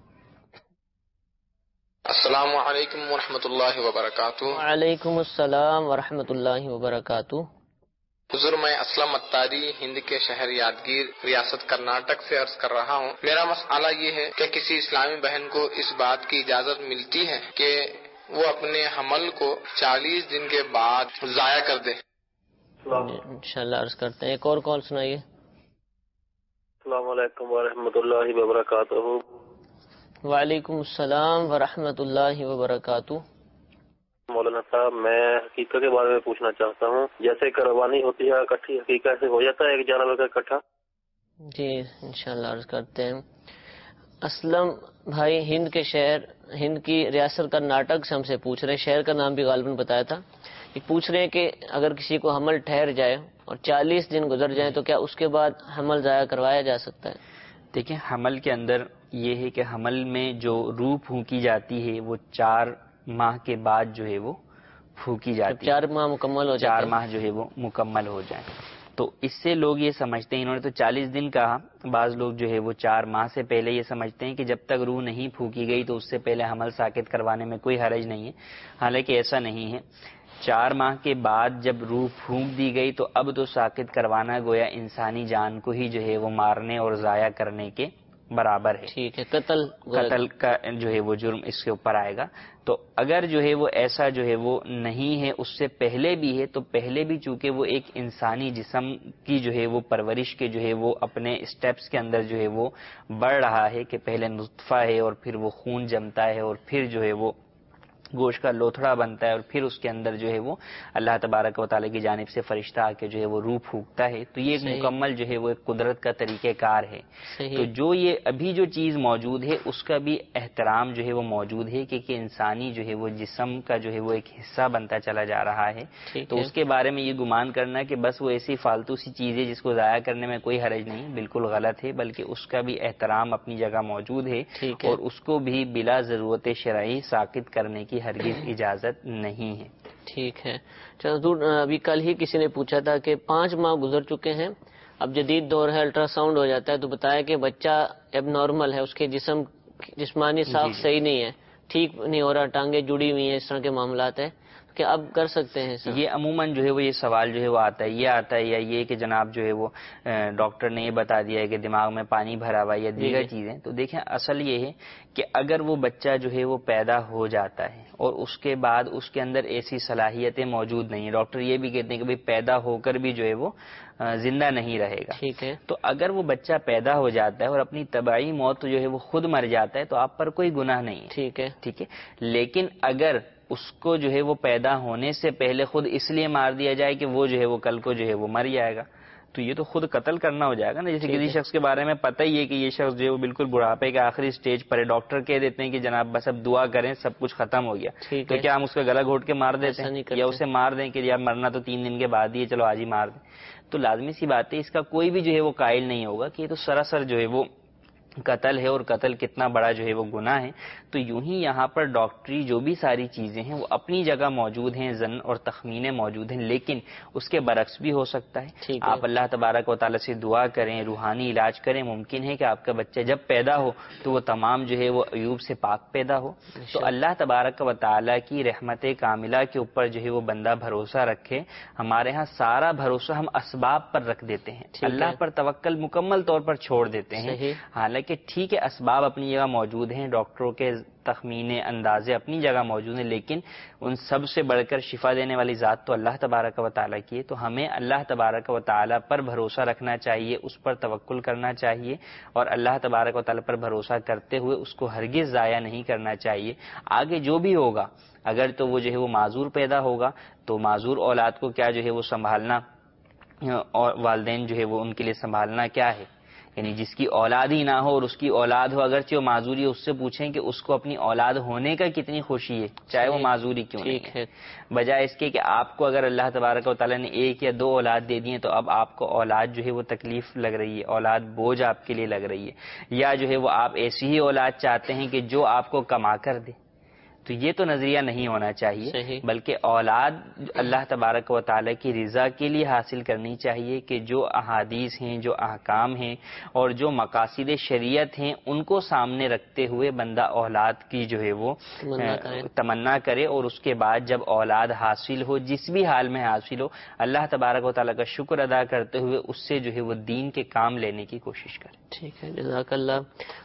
السلام علیکم ورحمۃ اللہ وبرکاتہ. وعلیکم السلام ورحمۃ اللہ وبرکاتہ. حضور میں اسلم اتاری ہند کے شہر یادگیر ریاست کرناٹک سے عرض کر رہا ہوں. میرا مسئلہ یہ ہے کہ کسی اسلامی بہن کو اس بات کی اجازت ملتی ہے کہ وہ اپنے حمل کو 40 دن کے بعد ضائع کر دے؟ انشاءاللہ عرض کرتے ہیں. ایک اور کال سنائیے. السلام علیکم ورحمۃ اللہ وبرکاتہ. وعلیکم السلام ورحمۃ اللہ وبرکاتہ. مولانا صاحب میں حقیقت کے بارے میں پوچھنا چاہتا ہوں. جیسے قربانی ہوتی ہے اکٹھی حقیقت سے ہو جاتا ہے ایک جانور کا اکٹھا؟ جی انشاءاللہ عرض کرتے ہیں. اسلم بھائی ہند کے شہر ہند کی ریاست کرناٹک سے ہم سے پوچھ رہے ہیں، شہر کا نام بھی غالباً بتایا تھا. یہ پوچھ رہے ہیں کہ اگر کسی کو حمل ٹھہر جائے اور 40 دن گزر جائیں تو کیا اس کے بعد حمل ضائع کروایا جا سکتا ہے؟ دیکھیں حمل کے اندر یہ ہے کہ حمل میں جو روح پھونکی جاتی ہے وہ 4 ماہ کے بعد جو ہے وہ پھونکی جاتی ہے. 4 ماہ مکمل ہو جائے، 4 ماہ جو ہے وہ مکمل ہو جائیں. تو اس سے لوگ یہ سمجھتے ہیں، انہوں نے تو 40 دن کہا، بعض لوگ جو ہے وہ 4 ماہ سے پہلے یہ سمجھتے ہیں کہ جب تک روح نہیں پھونکی گئی تو اس سے پہلے حمل ساقط کروانے میں کوئی حرج نہیں ہے. حالانکہ ایسا نہیں ہے. 4 ماہ کے بعد جب روح پھونک دی گئی تو اب تو ساقط کروانا گویا انسانی جان کو ہی جو ہے وہ مارنے اور ضائع کرنے کے برابر ہے. ٹھیک ہے. قتل کا جو ہے وہ جرم اس کے اوپر آئے گا. تو اگر جو ہے وہ ایسا جو ہے وہ نہیں ہے، اس سے پہلے بھی ہے، تو پہلے بھی چونکہ وہ ایک انسانی جسم کی جو ہے وہ پرورش کے جو ہے وہ اپنے اسٹیپس کے اندر جو ہے وہ بڑھ رہا ہے کہ پہلے نطفہ ہے اور پھر وہ خون جمتا ہے اور پھر جو ہے وہ گوشت کا لوتھڑا بنتا ہے اور پھر اس کے اندر جو ہے وہ اللہ تبارک و تعالیٰ کی جانب سے فرشتہ آ کے جو ہے وہ روح پھونکتا ہے. تو یہ ایک مکمل جو ہے وہ ایک قدرت کا طریقہ کار ہے. تو جو یہ ابھی جو چیز موجود ہے اس کا بھی احترام جو ہے وہ موجود ہے کہ انسانی جو ہے وہ جسم کا جو ہے وہ ایک حصہ بنتا چلا جا رہا ہے. تو اس کے بارے میں یہ گمان کرنا کہ بس وہ ایسی فالتو سی چیز ہے جس کو ضائع کرنے میں کوئی حرج نہیں، بالکل غلط ہے، بلکہ اس کا بھی احترام اپنی جگہ موجود ہے اور اس کو بھی بلا ضرورت شرعی ساقط کرنے کی ہرگز اجازت نہیں ہے. ٹھیک ہے. چلو حضور، ابھی کل ہی کسی نے پوچھا تھا کہ 5 ماہ گزر چکے ہیں، اب جدید دور ہے، الٹرا ساؤنڈ ہو جاتا ہے تو بتایا کہ بچہ اب نارمل ہے، اس کے جسمانی ساخت صحیح نہیں ہے، ٹھیک نہیں ہو رہا، ٹانگیں جڑی ہوئی ہیں، اس طرح کے معاملات ہیں، کہ اب کر سکتے ہیں سر؟ یہ عموماً جو ہے وہ یہ سوال جو ہے وہ آتا ہے یا یہ کہ جناب جو ہے وہ ڈاکٹر نے یہ بتا دیا ہے کہ دماغ میں پانی بھرا ہوا ہے یا دیگر چیزیں. تو دیکھیں اصل یہ ہے کہ اگر وہ بچہ جو ہے وہ پیدا ہو جاتا ہے اور اس کے بعد اس کے اندر ایسی صلاحیتیں موجود نہیں ہیں، ڈاکٹر یہ بھی کہتے ہیں کہ پیدا ہو کر بھی جو ہے وہ زندہ نہیں رہے گا. ٹھیک ہے. تو اگر وہ بچہ پیدا ہو جاتا ہے اور اپنی طبعی موت جو ہے وہ خود مر جاتا ہے تو آپ پر کوئی گناہ نہیں ہے. ٹھیک ہے. لیکن اگر اس کو جو ہے وہ پیدا ہونے سے پہلے خود اس لیے مار دیا جائے کہ وہ جو ہے وہ کل کو جو ہے وہ مر جائے گا، تو یہ تو خود قتل کرنا ہو جائے گا نا. جیسے کسی شخص کے بارے میں پتہ ہی ہے کہ یہ شخص جو ہے وہ بالکل بڑھاپے کے آخری سٹیج پر ہے، ڈاکٹر کہہ دیتے ہیں کہ جناب بس اب دعا کریں سب کچھ ختم ہو گیا، تو کیا ہم اس کا گلا گھونٹ کے مار دیتے ہیں یا اسے مار دیں کہ یار مرنا تو 3 دن کے بعد ہی ہے، چلو آج ہی مار دیں؟ تو لازمی سی بات ہے اس کا کوئی بھی جو ہے وہ قائل نہیں ہوگا کہ یہ تو سراسر جو ہے وہ قتل ہے، اور قتل کتنا بڑا جو ہے وہ گناہ ہے. تو یوں ہی یہاں پر ڈاکٹری جو بھی ساری چیزیں ہیں وہ اپنی جگہ موجود ہیں، ظن اور تخمینے موجود ہیں، لیکن اس کے برعکس بھی ہو سکتا ہے. آپ اللہ تبارک و تعالیٰ سے دعا کریں، روحانی علاج کریں، ممکن ہے کہ آپ کا بچہ جب پیدا ہو تو وہ تمام جو ہے وہ عیوب سے پاک پیدا ہو. تو اللہ تبارک و تعالیٰ کی رحمت کاملہ کے اوپر جو ہے وہ بندہ بھروسہ رکھے. ہمارے ہاں سارا بھروسہ ہم اسباب پر رکھ دیتے ہیں، اللہ پر توکل مکمل طور پر چھوڑ دیتے ہیں. حالانکہ کہ ٹھیک ہے اسباب اپنی جگہ موجود ہیں، ڈاکٹروں کے تخمینے اندازے اپنی جگہ موجود ہیں، لیکن ان سب سے بڑھ کر شفا دینے والی ذات تو اللہ تبارک و تعالیٰ کی ہے. تو ہمیں اللہ تبارک و تعالیٰ پر بھروسہ رکھنا چاہیے، اس پر توکل کرنا چاہیے، اور اللہ تبارک و تعالیٰ پر بھروسہ کرتے ہوئے اس کو ہرگز ضائع نہیں کرنا چاہیے. آگے جو بھی ہوگا اگر تو وہ جو ہے وہ معذور پیدا ہوگا تو معذور اولاد کو کیا جو ہے وہ سنبھالنا، اور والدین جو ہے وہ ان کے لیے سنبھالنا کیا ہے، یعنی جس کی اولاد ہی نہ ہو اور اس کی اولاد ہو، اگرچہ وہ معذوری ہے، اس سے پوچھیں کہ اس کو اپنی اولاد ہونے کا کتنی خوشی ہے، چاہے وہ معذوری کیوں نہیں ہے، بجائے اس کے کہ آپ کو اگر اللہ تبارک و تعالیٰ نے 1 یا 2 اولاد دے دی ہیں تو اب آپ کو اولاد جو ہے وہ تکلیف لگ رہی ہے، اولاد بوجھ آپ کے لیے لگ رہی ہے، یا جو ہے وہ آپ ایسی ہی اولاد چاہتے ہیں کہ جو آپ کو کما کر دے. تو یہ تو نظریہ نہیں ہونا چاہیے، بلکہ اولاد اللہ تبارک و تعالیٰ کی رضا کے لیے حاصل کرنی چاہیے کہ جو احادیث ہیں، جو احکام ہیں اور جو مقاصد شریعت ہیں ان کو سامنے رکھتے ہوئے بندہ اولاد کی جو ہے وہ تمنا کرے، اور اس کے بعد جب اولاد حاصل ہو، جس بھی حال میں حاصل ہو، اللہ تبارک و تعالیٰ کا شکر ادا کرتے ہوئے اس سے جو ہے وہ دین کے کام لینے کی کوشش کرے. ٹھیک ہے، جزاک اللہ.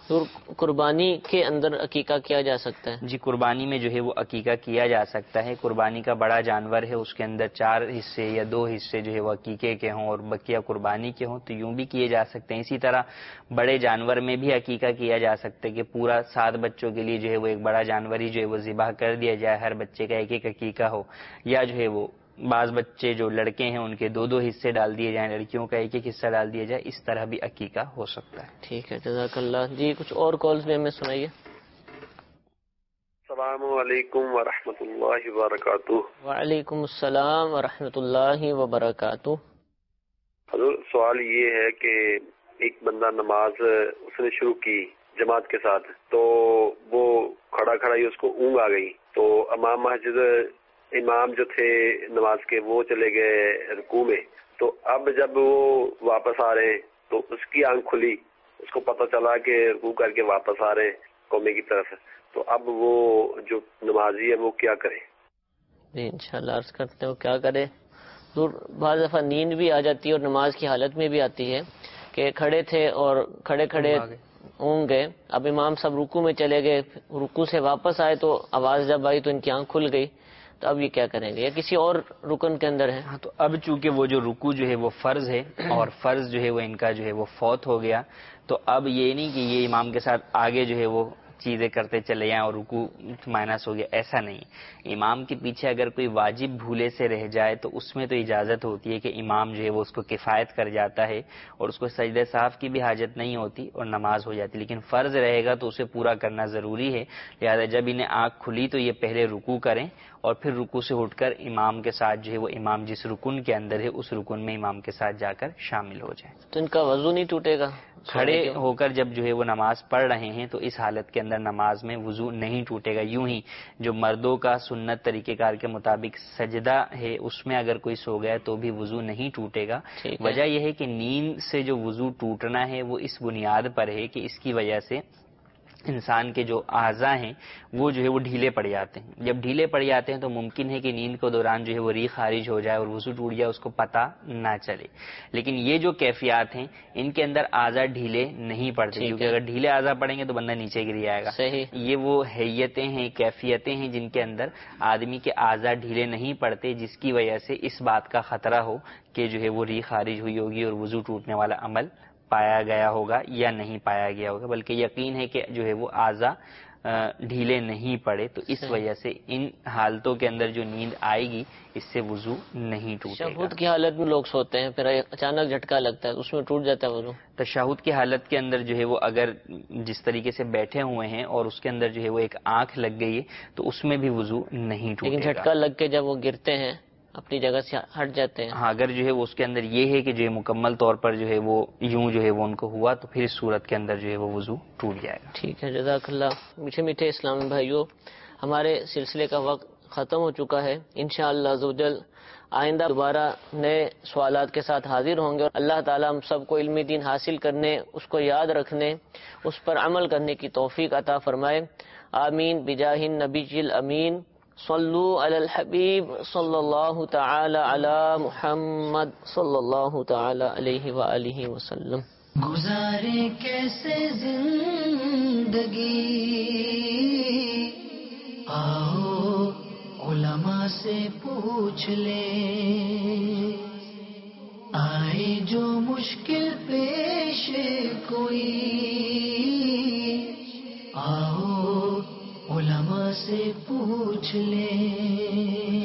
قربانی کے اندر عقیقہ کیا جا سکتا ہے؟ جی، قربانی میں جو ہے وہ عقیقہ کیا جا سکتا ہے. قربانی کا بڑا جانور ہے، اس کے اندر 4 حصے یا 2 حصے جو ہے وہ عقیقے کے ہوں اور بقیہ قربانی کے ہوں، تو یوں بھی کیے جا سکتے ہیں. اسی طرح بڑے جانور میں بھی عقیقہ کیا جا سکتا ہے کہ پورا 7 بچوں کے لیے جو ہے وہ ایک بڑا جانور ہی جو ہے وہ ذبح کر دیا جائے، ہر بچے کا ایک عقیقہ ہو، یا جو ہے وہ بعض بچے جو لڑکے ہیں ان کے 2 حصے ڈال دیے جائیں، لڑکیوں کا 1 حصہ ڈال دیا جائے، اس طرح بھی عقیقہ ہو سکتا ہے. ٹھیک ہے، جزاک اللہ. جی کچھ اور کالز بھی ہمیں سنائیے. السلام علیکم ورحمۃ اللہ وبرکاتہ. وعلیکم السلام ورحمۃ اللہ وبرکاتہ. حضور سوال یہ ہے کہ ایک بندہ نماز اس نے شروع کی جماعت کے ساتھ، تو وہ کھڑا ہی اس کو اونگ آ گئی، تو امام جو تھے نماز کے وہ چلے گئے رکوع میں، تو اب جب وہ واپس آ رہے ہیں تو اس کی آنکھ کھلی، اس کو پتہ چلا کہ رکوع کر کے واپس آ رہے ہیں قومے کی طرف، تو اب وہ جو نمازی ہے وہ کیا کرے؟ جی انشاءاللہ عرض کرتے ہو کیا کرے. بعض دفعہ نیند بھی آ جاتی ہے اور نماز کی حالت میں بھی آتی ہے کہ کھڑے تھے اور کھڑے اونگ گئے، اب امام سب رکوع میں چلے گئے، رکوع سے واپس آئے تو آواز جب آئی تو ان کی آنکھ کھل گئی، تو اب یہ کیا کریں گے، یا کسی اور رکن کے اندر ہے؟ تو اب چونکہ وہ جو رکوع جو ہے وہ فرض ہے اور فرض جو ہے وہ ان کا جو ہے وہ فوت ہو گیا، تو اب یہ نہیں کہ یہ امام کے ساتھ آگے جو ہے وہ چیزیں کرتے چلے جائیں اور رکوع مائنس ہو گیا، ایسا نہیں. امام کے پیچھے اگر کوئی واجب بھولے سے رہ جائے تو اس میں تو اجازت ہوتی ہے کہ امام جو ہے وہ اس کو کفایت کر جاتا ہے اور اس کو سجدہ سہو کی بھی حاجت نہیں ہوتی اور نماز ہو جاتی. لیکن فرض رہے گا تو اسے پورا کرنا ضروری ہے. لہذا جب انہیں آنکھ کھلی تو یہ پہلے رکوع کریں اور پھر رکوع سے اٹھ کر امام کے ساتھ جو ہے وہ امام جس رکن کے اندر ہے اس رکن میں امام کے ساتھ جا کر شامل ہو جائیں. تو ان کا وضو نہیں ٹوٹے گا؟ کھڑے ہو کر جب جو ہے وہ نماز پڑھ رہے ہیں تو اس حالت کے اندر نماز میں وضو نہیں ٹوٹے گا. یوں ہی جو مردوں کا سنت طریقہ کار کے مطابق سجدہ ہے اس میں اگر کوئی سو گیا تو بھی وضو نہیں ٹوٹے گا. وجہ یہ ہے کہ نیند سے جو وضو ٹوٹنا ہے وہ اس بنیاد پر ہے کہ اس کی وجہ سے انسان کے جو اعضاء ہیں وہ جو ہے وہ ڈھیلے پڑ جاتے ہیں. جب ڈھیلے پڑ جاتے ہیں تو ممکن ہے کہ نیند کے دوران جو ہے وہ ریح خارج ہو جائے اور وضو ٹوٹ جائے، اس کو پتہ نہ چلے. لیکن یہ جو کیفیات ہیں ان کے اندر اعضاء ڈھیلے نہیں پڑتے، کیونکہ اگر ڈھیلے اعضاء پڑیں گے تو بندہ نیچے گر جائے گا. یہ وہ حیتیں ہیں، کیفیتیں ہیں جن کے اندر آدمی کے اعضاء ڈھیلے نہیں پڑتے، جس کی وجہ سے اس بات کا خطرہ ہو کہ جو ہے وہ ریح خارج ہوئی ہوگی اور وضو ٹوٹنے والا عمل پایا گیا ہوگا یا نہیں پایا گیا ہوگا. بلکہ یقین ہے کہ جو ہے وہ اعضاء ڈھیلے نہیں پڑے، تو اس وجہ سے ان حالتوں کے اندر جو نیند آئے گی اس سے وضو نہیں ٹوٹے گا. تشہد کی حالت میں لوگ سوتے ہیں پھر اچانک جھٹکا لگتا ہے اس میں ٹوٹ جاتا ہے وضو. تشہد کی حالت کے اندر جو ہے وہ اگر جس طریقے سے بیٹھے ہوئے ہیں اور اس کے اندر جو ہے وہ ایک آنکھ لگ گئی ہے تو اس میں بھی وضو نہیں ٹوٹے گا. لیکن جھٹکا لگ کے جب وہ گرتے ہیں اپنی جگہ سے ہٹ جاتے ہیں. ہاں، اگر جو ہے وہ اس کے اندر یہ ہے کہ جو ہے مکمل طور پر جو ہے وہ یوں جو ہے وہ ان کو ہوا تو پھر اس صورت کے اندر جو ہے وہ وضو ٹوٹ جائے گا. ٹھیک ہے، جزاک اللہ. میٹھے میٹھے اسلامی بھائیوں، ہمارے سلسلے کا وقت ختم ہو چکا ہے. انشاءاللہ عزوجل آئندہ دوبارہ نئے سوالات کے ساتھ حاضر ہوں گے. اور اللہ تعالیٰ ہم سب کو علم دین حاصل کرنے، اس کو یاد رکھنے، اس پر عمل کرنے کی توفیق عطا فرمائے. آمین بجاہ النبی الامین. صلو علی الحبیب صلی اللہ تعالی علی محمد صلی اللہ تعالی علیہ وآلہ وسلم. گزارے کیسے زندگی، آؤ علماء سے پوچھ لیں. آئے جو مشکل پیش کوئی، آؤ علماء سے پوچھ لیں.